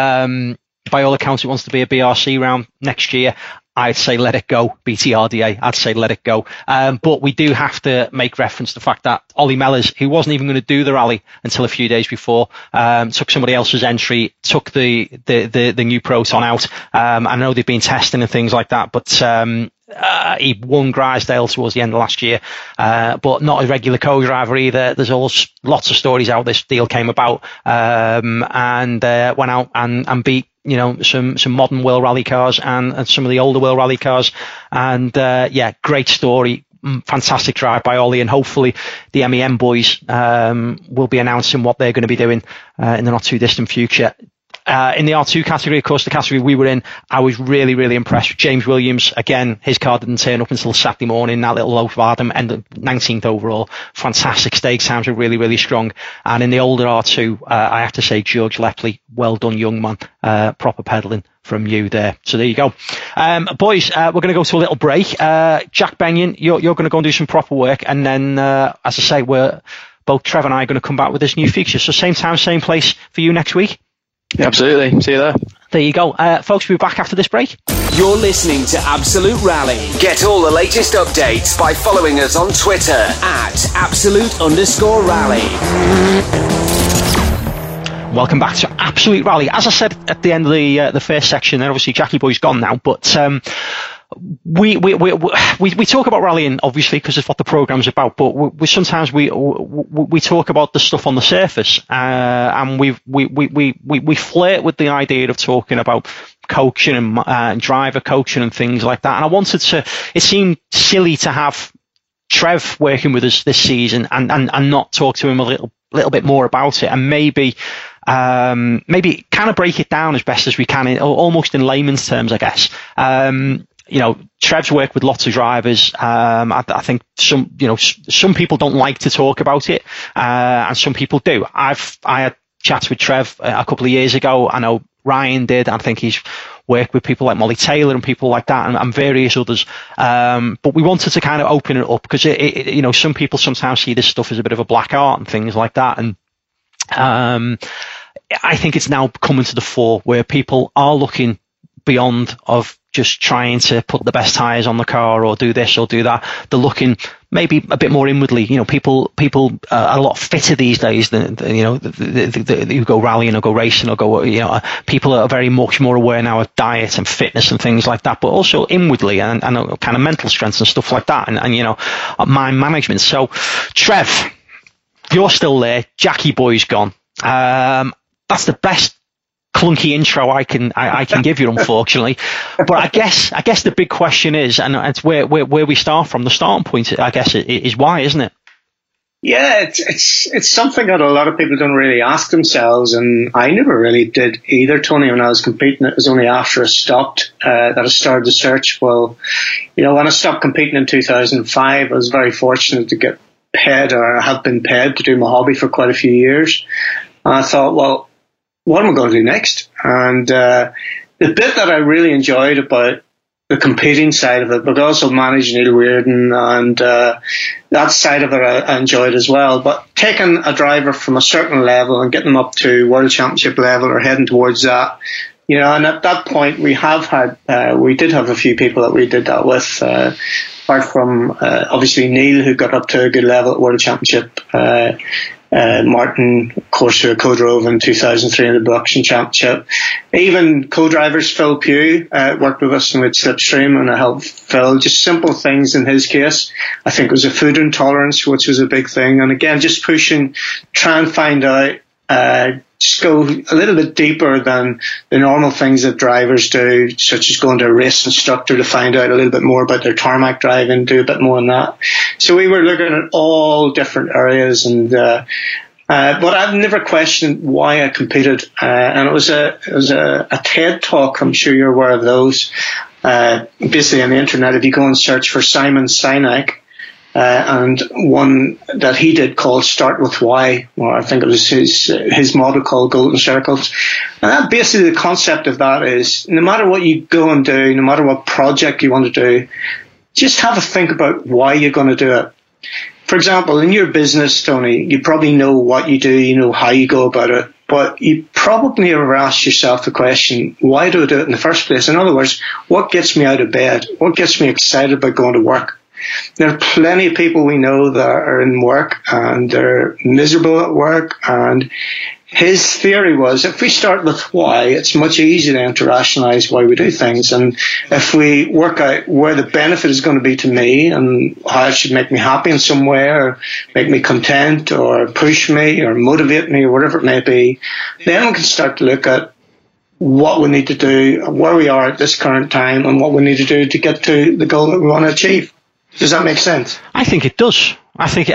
By all accounts, it wants to be a BRC round next year. I'd say let it go. BTRDA, I'd say let it go. But we do have to make reference to the fact that Ollie Mellors, who wasn't even going to do the rally until a few days before, took somebody else's entry, took the new Proton out. I know they've been testing and things like that, but he won Grisdale towards the end of last year, but not a regular co-driver either. There's lots of stories how this deal came about, and went out and beat some modern World Rally cars and some of the older World Rally cars, and great story. Fantastic drive by Ollie, and hopefully the MEM boys will be announcing what they're going to be doing in the not too distant future. In the R2 category, of course, the category we were in, I was really, really impressed with James Williams. Again, his car didn't turn up until Saturday morning. That little loaf of Adam ended 19th overall. Fantastic stakes times were really, really strong. And in the older R2, I have to say, George Lepley, well done, young man. Proper pedaling from you there. So there you go. Boys, we're going to go to a little break. Jack Benyon, you're going to go and do some proper work. And then, as I say, both Trev and I are going to come back with this new feature. So same time, same place for you next week. Yeah, absolutely. See you there. There you go. Folks, we'll be back after this break. You're listening to Absolute Rally. Get all the latest updates by following us on Twitter at @absolute_rally. Welcome back to Absolute Rally. As I said at the end of the first section, and obviously Jackie Boy's gone now, but we talk about rallying obviously because it's what the program's about, but we sometimes we talk about the stuff on the surface, and we flirt with the idea of talking about coaching and driver coaching and things like that. And I wanted to, it seemed silly to have Trev working with us this season and not talk to him a little bit more about it, and maybe kind of break it down as best as we can, almost in layman's terms, I guess. Trev's worked with lots of drivers. I think some people don't like to talk about it, and some people do. I had chats with Trev a couple of years ago. I know Ryan did. I think he's worked with people like Molly Taylor and people like that, and various others. But we wanted to kind of open it up because some people sometimes see this stuff as a bit of a black art and things like that. And I think it's now coming to the fore where people are looking beyond of just trying to put the best tyres on the car or do this or do that. They're looking maybe a bit more inwardly. People are a lot fitter these days than who go rallying or go racing or go. People are very much more aware now of diet and fitness and things like that, but also inwardly and kind of mental strength and stuff like that, and mind management. So, Trev, you're still there. Jackie Boy's gone. That's the best clunky intro I can give you, unfortunately. But I guess the big question is, and it's where we start from. The starting point, I guess, is why, isn't it? Yeah, it's something that a lot of people don't really ask themselves, and I never really did either, Tony. When I was competing, it was only after I stopped that I started to search. Well, when I stopped competing in 2005, I was very fortunate to get paid, or have been paid, to do my hobby for quite a few years. And I thought, well, what am I going to do next? And the bit that I really enjoyed about the competing side of it, but also managing Neil Weirden, and that side of it I enjoyed as well. But taking a driver from a certain level and getting them up to World Championship level, or heading towards that, and at that point we did have a few people that we did that with, apart from obviously Neil, who got up to a good level at World Championship, Martin, of course, who co-drove in 2003 in the Production Championship. Even co-drivers, Phil Pugh worked with us with Slipstream, and I helped Phil. Just simple things in his case. I think it was a food intolerance, which was a big thing. And again, just pushing, try and find out, just go a little bit deeper than the normal things that drivers do, such as going to a race instructor to find out a little bit more about their tarmac driving, do a bit more on that. So we were looking at all different areas, and but I've never questioned why I competed. And it was a TED talk. I'm sure you're aware of those. Basically on the internet, if you go and search for Simon Sinek, and one that he did called Start With Why, or I think it was his model called Golden Circles. And that basically, the concept of that is, no matter what you go and do, no matter what project you want to do, just have a think about why you're going to do it. For example, in your business, Tony, you probably know what you do, you know how you go about it, but you probably never asked yourself the question, why do I do it in the first place? In other words, what gets me out of bed? What gets me excited about going to work? There are plenty of people we know that are in work and they're miserable at work, and his theory was, if we start with why, it's much easier then to rationalize why we do things. And if we work out where the benefit is going to be to me and how it should make me happy in some way, or make me content, or push me, or motivate me, or whatever it may be, then we can start to look at what we need to do, where we are at this current time, and what we need to do to get to the goal that we want to achieve. Does that make sense? I think it does. I think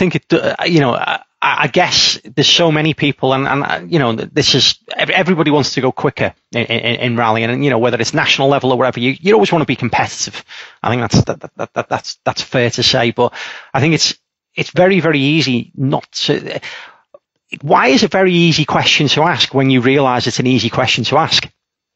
it. I guess there's so many people, and this is, everybody wants to go quicker in rallying, and whether it's national level or whatever, you always want to be competitive. I think that's fair to say, but I think it's very, very easy not to. Why is it a very easy question to ask when you realise it's an easy question to ask?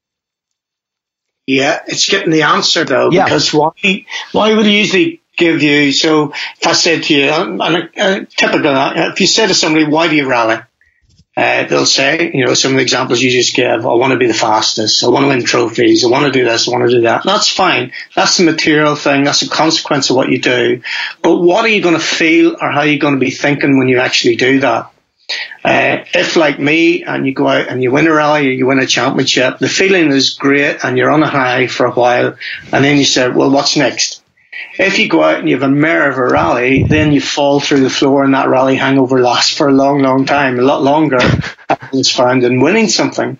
Yeah, it's getting the answer though, because why would you usually give you, so if I said to you, typical, if you say to somebody, why do you rally? They'll say, some of the examples you just gave, I want to be the fastest, I want to win trophies, I want to do this, I want to do that. That's fine. That's the material thing. That's a consequence of what you do. But what are you going to feel, or how are you going to be thinking when you actually do that? If, like me, and you go out and you win a rally or you win a championship, the feeling is great and you're on a high for a while, and then you say, well, what's next? If you go out and you have a mare of a rally, then you fall through the floor, and that rally hangover lasts for a long, long time, a lot longer it's found in winning something.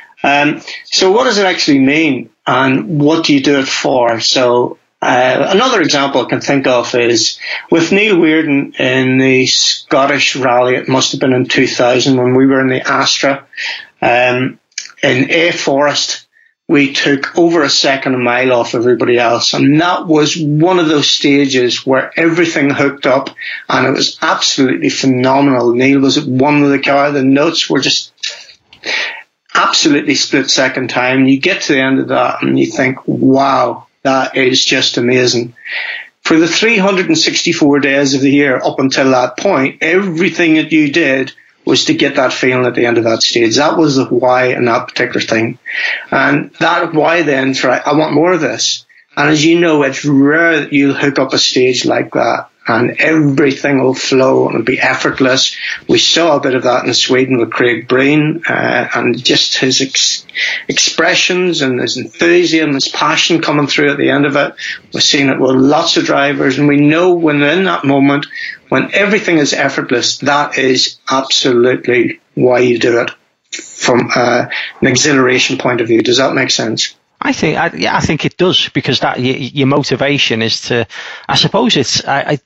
So what does it actually mean, and what do you do it for? So another example I can think of is with Neil Weirden in the Scottish rally. It must have been in 2000 when we were in the Astra in A Forest. We took over a second a mile off everybody else, and that was one of those stages where everything hooked up, and it was absolutely phenomenal. Neil was at one with the car, the notes were just absolutely split second time. You get to the end of that and you think, wow, that is just amazing. For the 364 days of the year up until that point, everything that you did was to get that feeling at the end of that stage. That was the why in that particular thing. And that why then, I want more of this. And as you know, it's rare that you'll hook up a stage like that and everything will flow and it'll be effortless. We saw a bit of that in Sweden with Craig Breen, and just his expressions and his enthusiasm, his passion coming through at the end of it. We're seeing it with lots of drivers, and we know when in that moment, when everything is effortless, that is absolutely why you do it from an exhilaration point of view. Does that make sense? I think it does, because that your motivation is to. I suppose it's.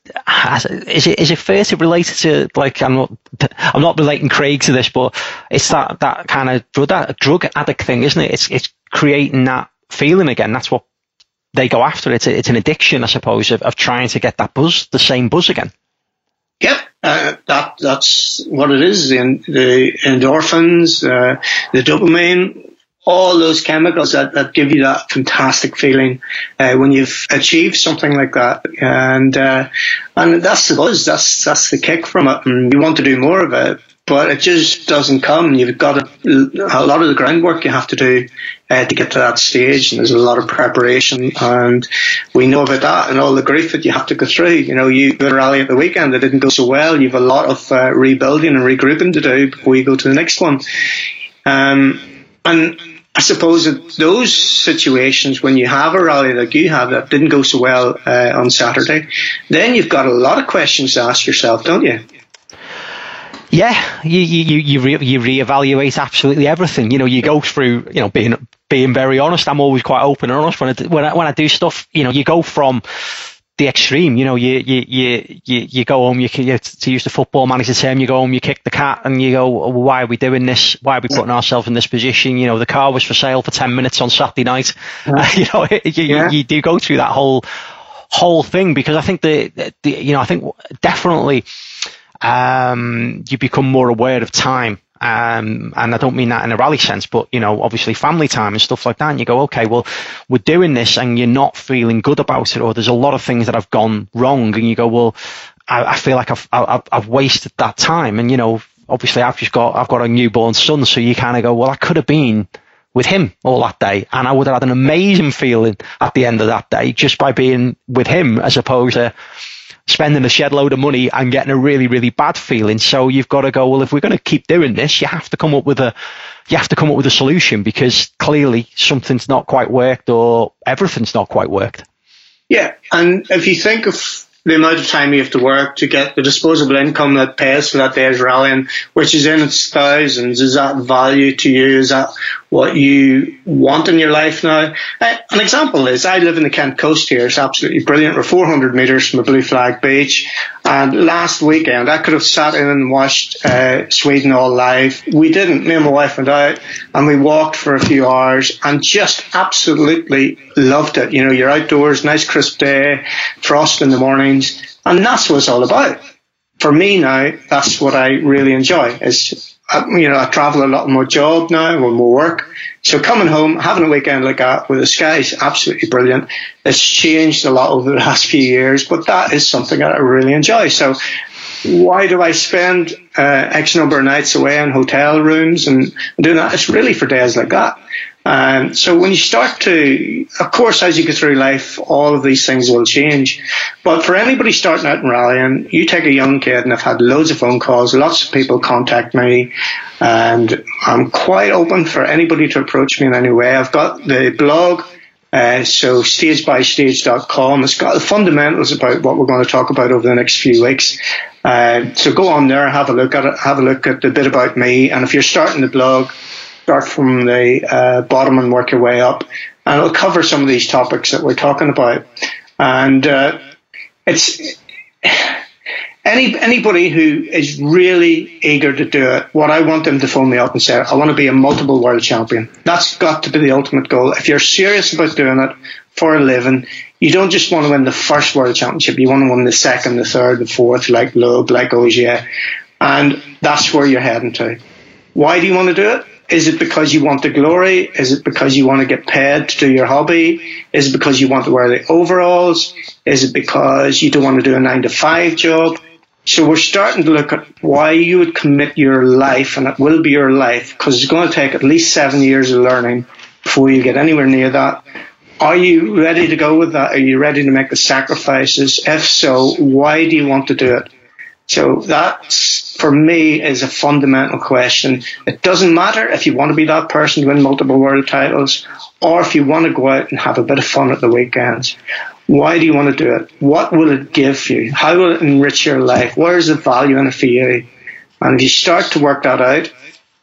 Is it fair to relate it to, like, I'm not relating Craig to this, but it's that kind of drug addict thing, isn't it? It's creating that feeling again. That's what they go after. It's an addiction, I suppose, of trying to get that buzz, the same buzz again. Yep, that's what it is. The endorphins, the dopamine. All those chemicals that give you that fantastic feeling when you've achieved something like that, and that's the buzz, that's the kick from it, and you want to do more of it, but it just doesn't come. You've got a lot of the groundwork you have to do to get to that stage, and there's a lot of preparation, and we know about that and all the grief that you have to go through. You know, you go to rally at the weekend that didn't go so well. You've a lot of rebuilding and regrouping to do before you go to the next one, and I suppose that those situations, when you have a rally like you have that didn't go so well on Saturday, then you've got a lot of questions to ask yourself, don't you? Yeah, you reevaluate absolutely everything. You know, you go through, you know, being very honest. I'm always quite open and honest when I do stuff. You know, you go from the extreme. You know, you go home. To use the football manager term, you go home, you kick the cat, and you go, well, why are we doing this? Why are we putting ourselves in this position? You know, the car was for sale for 10 minutes on Saturday night. You know, you do go through that whole thing, because I think I think definitely you become more aware of time. And I don't mean that in a rally sense, but, you know, obviously family time and stuff like that. And you go, okay, well, we're doing this and you're not feeling good about it, or there's a lot of things that have gone wrong. And you go, well, I feel like I've wasted that time. And, you know, obviously I've got a newborn son. So you kind of go, well, I could have been with him all that day, and I would have had an amazing feeling at the end of that day just by being with him, as opposed to spending a shed load of money and getting a really, really bad feeling. So you've got to go, well, if we're going to keep doing this, you have to come up with a solution, because clearly something's not quite worked, or everything's not quite worked. Yeah, and if you think of the amount of time you have to work to get the disposable income that pays for that day's rallying, which is in its thousands, is that value to you? Is that what you want in your life now? An example is, I live in the Kent coast here. It's absolutely brilliant. We're 400 metres from the Blue Flag Beach. And last weekend, I could have sat in and watched Sweden all live. We didn't. Me and my wife went out and we walked for a few hours and just absolutely loved it. You know, you're outdoors, nice crisp day, frost in the mornings, and that's what it's all about. For me now, that's what I really enjoy. I travel a lot in my job now, with my work. So coming home, having a weekend like that with the sky is absolutely brilliant. It's changed a lot over the last few years, but that is something that I really enjoy. So why do I spend X number of nights away in hotel rooms and doing that? It's really for days like that. So when you start to, of course, as you go through life, all of these things will change. But for anybody starting out in rallying, you take a young kid, and I've had loads of phone calls, lots of people contact me, and I'm quite open for anybody to approach me in any way. I've got the blog, so stagebystage.com. It's got the fundamentals about what we're going to talk about over the next few weeks. So go on there, have a look at it, have a look at the bit about me. And if you're starting the blog, start from the bottom and work your way up, and it'll cover some of these topics that we're talking about. And it's anybody who is really eager to do it, what I want them to phone me up and say, I want to be a multiple world champion. That's got to be the ultimate goal. If you're serious about doing it for a living, you don't just want to win the first world championship, you want to win the second, the third, the fourth, like Loeb, like Ogier, and that's where you're heading to. Why do you want to do it? Is it because you want the glory? Is it because you want to get paid to do your hobby? Is it because you want to wear the overalls? Is it because you don't want to do a 9-to-5 job? So we're starting to look at why you would commit your life, and it will be your life, because it's going to take at least 7 years of learning before you get anywhere near that. Are you ready to go with that? Are you ready to make the sacrifices? If so, why do you want to do it? So that's, for me, is a fundamental question. It doesn't matter if you want to be that person to win multiple world titles, or if you want to go out and have a bit of fun at the weekends. Why do you want to do it? What will it give you? How will it enrich your life? Where is the value in it for you? And if you start to work that out,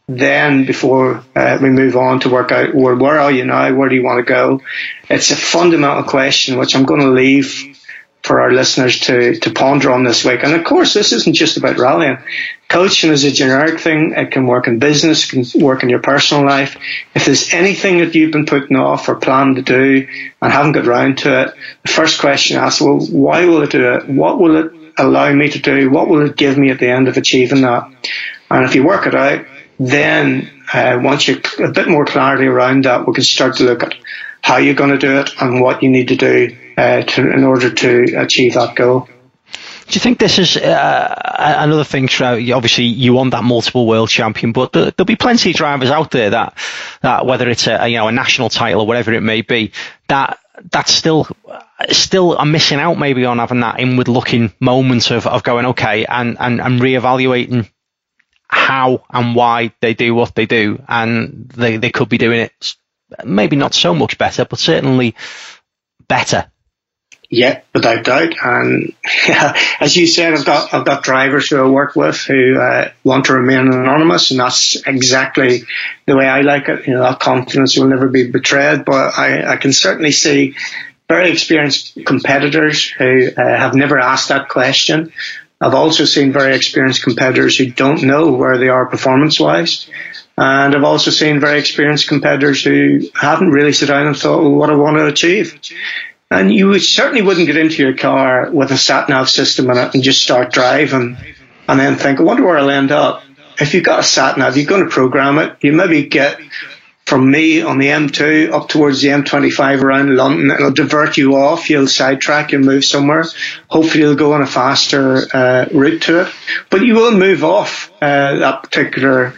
then before we move on to work out where are you now, where do you want to go. It's a fundamental question which I'm going to leave for our listeners to ponder on this week. And of course, this isn't just about rallying. Coaching is a generic thing. It can work in business, it can work in your personal life. If there's anything that you've been putting off or planning to do and haven't got round to it, the first question asks, well, why will it do it? What will it allow me to do? What will it give me at the end of achieving that? And if you work it out, then once you a bit more clarity around that, we can start to look at how you're going to do it and what you need to do in order to achieve that goal. Do you think this is another thing? Obviously, you want that multiple world champion, but there'll be plenty of drivers out there that whether it's a national title or whatever it may be, that's still I'm missing out maybe on having that inward looking moment of going okay and reevaluating how and why they do what they do, and they could be doing it maybe not so much better, but certainly better. Yeah, without doubt. And as you said, I've got drivers who I work with who want to remain anonymous, and that's exactly the way I like it. That confidence will never be betrayed. But I can certainly see very experienced competitors who have never asked that question. I've also seen very experienced competitors who don't know where they are performance-wise. And I've also seen very experienced competitors who haven't really sat down and thought, well, what do I want to achieve? And you certainly wouldn't get into your car with a sat-nav system in it and just start driving and then think, I wonder where I'll end up. If you've got a sat-nav, you're going to program it. You maybe get from me on the M2 up towards the M25 around London. It'll divert you off. You'll sidetrack. You'll move somewhere. Hopefully you'll go on a faster route to it. But you will move off that particular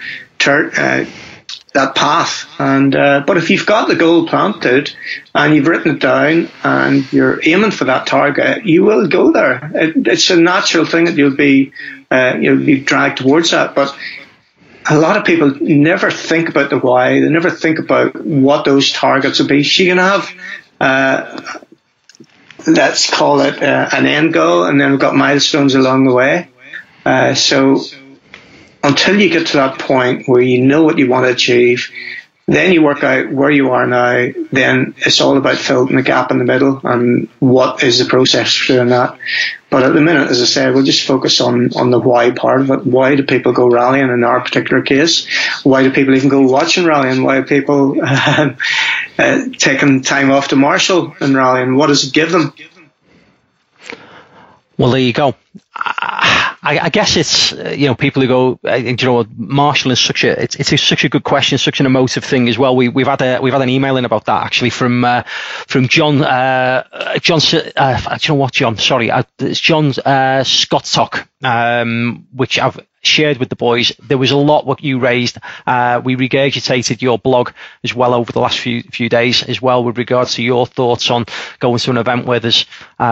that path. And but if you've got the goal planted and you've written it down and you're aiming for that target, you will go there. It's a natural thing that you'll be dragged towards that. But a lot of people never think about the why. They never think about what those targets will be. So you can have let's call it an end goal, and then we've got milestones along the way. So until you get to that point where you know what you want to achieve, then you work out where you are now. Then it's all about filling the gap in the middle and what is the process for doing that. But at the minute, as I said, we'll just focus on the why part of it. Why do people go rallying in our particular case? Why do people even go watching rallying? Why are people taking time off to marshal in rallying? What does it give them? Well, there you go. I guess it's people who go marshalling is such a good question, such an emotive thing as well. We've had an email in about that actually from John. John? Sorry, it's John Scottsock, which I've shared with the boys. There was a lot what you raised. We regurgitated your blog as well over the last few days as well with regards to your thoughts on going to an event where there's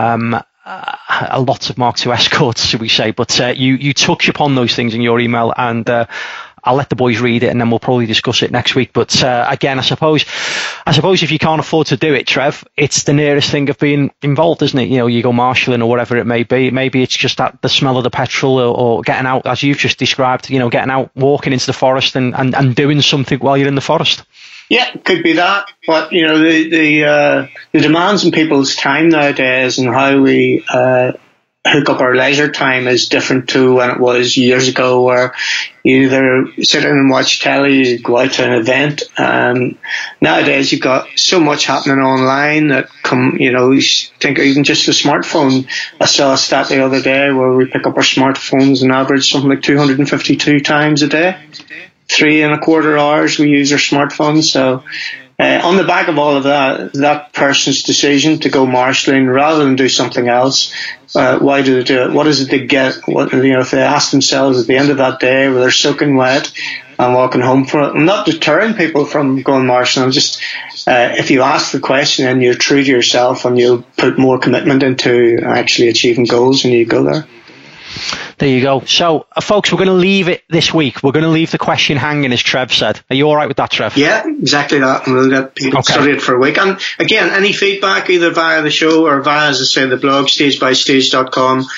a lot of Mark II escorts, should we say, but you touch upon those things in your email, and I'll let the boys read it and then we'll probably discuss it next week. But again, I suppose if you can't afford to do it, Trev, it's the nearest thing of being involved, isn't it? You go marshalling or whatever it may be. Maybe it's just that the smell of the petrol or getting out, as you've just described, getting out, walking into the forest and doing something while you're in the forest. Yeah, it could be that. But, the demands on people's time nowadays and how we hook up our leisure time is different to when it was years ago, where you either sit in and watch telly, you go out to an event. Nowadays, you've got so much happening online that you think even just the smartphone. I saw a stat the other day where we pick up our smartphones on average something like 252 times a day. 3.25 hours we use our smartphones. So on the back of all of that person's decision to go marshalling rather than do something else, why do they do it? What is it they get? If they ask themselves at the end of that day where they're soaking wet and walking home from it, I'm not deterring people from going marshalling. I'm just if you ask the question and you're true to yourself and you'll put more commitment into actually achieving goals when you go there. There you go. So, folks, we're going to leave it this week. We're going to leave the question hanging, as Trev said. Are you all right with that, Trev? Yeah, exactly that. And we'll let people study it for a week. And again, any feedback, either via the show or via, as I say, the blog, stageBystage.com.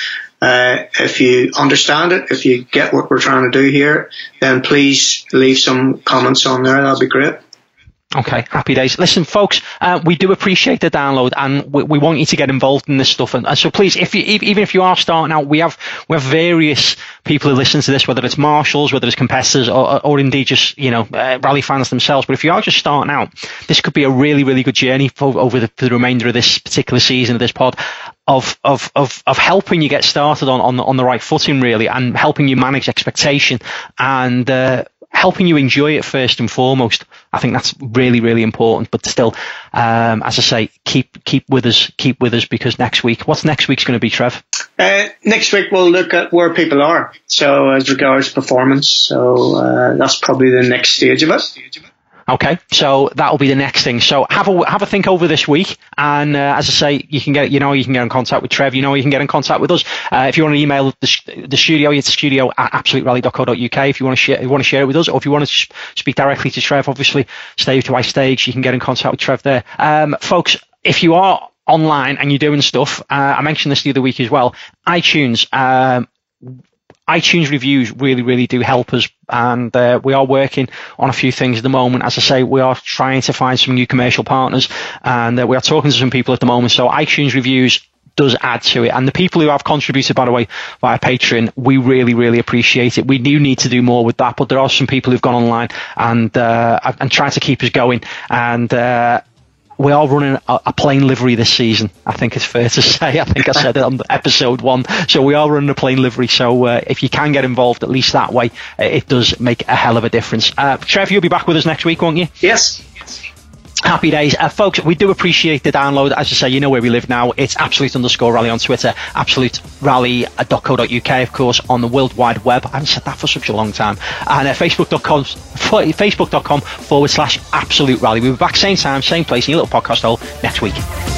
If you understand it, if you get what we're trying to do here, then please leave some comments on there. That'll be great. Okay, happy days. Listen, folks, we do appreciate the download, and we want you to get involved in this stuff. And so please, even if you are starting out, we have various people who listen to this, whether it's marshals, whether it's competitors, or indeed just rally fans themselves. But if you are just starting out, this could be a really, really good journey over the remainder of this particular season of this pod. Of helping you get started on the right footing, really, and helping you manage expectation and helping you enjoy it first and foremost. I think that's really, really important. But still, as I say, keep with us, because what's next week's going to be, Trev? Next week we'll look at where people are. So as regards performance, so that's probably the next stage of it. Okay, so that'll be the next thing. So have a think over this week, and as I say, you can get in contact with Trev. You can get in contact with us. If you want to email the studio, it's studio@absoluterally.co.uk. If you want to share it with us, or if you want to speak directly to Trev, obviously stage to stage, you can get in contact with Trev there. Folks, if you are online and you're doing stuff, I mentioned this the other week as well. iTunes reviews really, really do help us, and we are working on a few things at the moment. As I say, we are trying to find some new commercial partners, and we are talking to some people at the moment. So iTunes reviews does add to it, and the people who have contributed, by the way, via Patreon, we really, really appreciate it. We do need to do more with that, but there are some people who've gone online and trying to keep us going, and we are running a plain livery this season. I think it's fair to say. I think I said it on episode 1. So we are running a plain livery. So if you can get involved, at least that way, it does make a hell of a difference. Trev, you'll be back with us next week, won't you? Yes. Happy days. Folks, we do appreciate the download. As I say, you know where we live now. It's absolute_rally on Twitter, absoluterally.co.uk, of course, on the World Wide Web. I haven't said that for such a long time. And facebook.com/absolute rally. We'll be back same time, same place in your little podcast hole next week.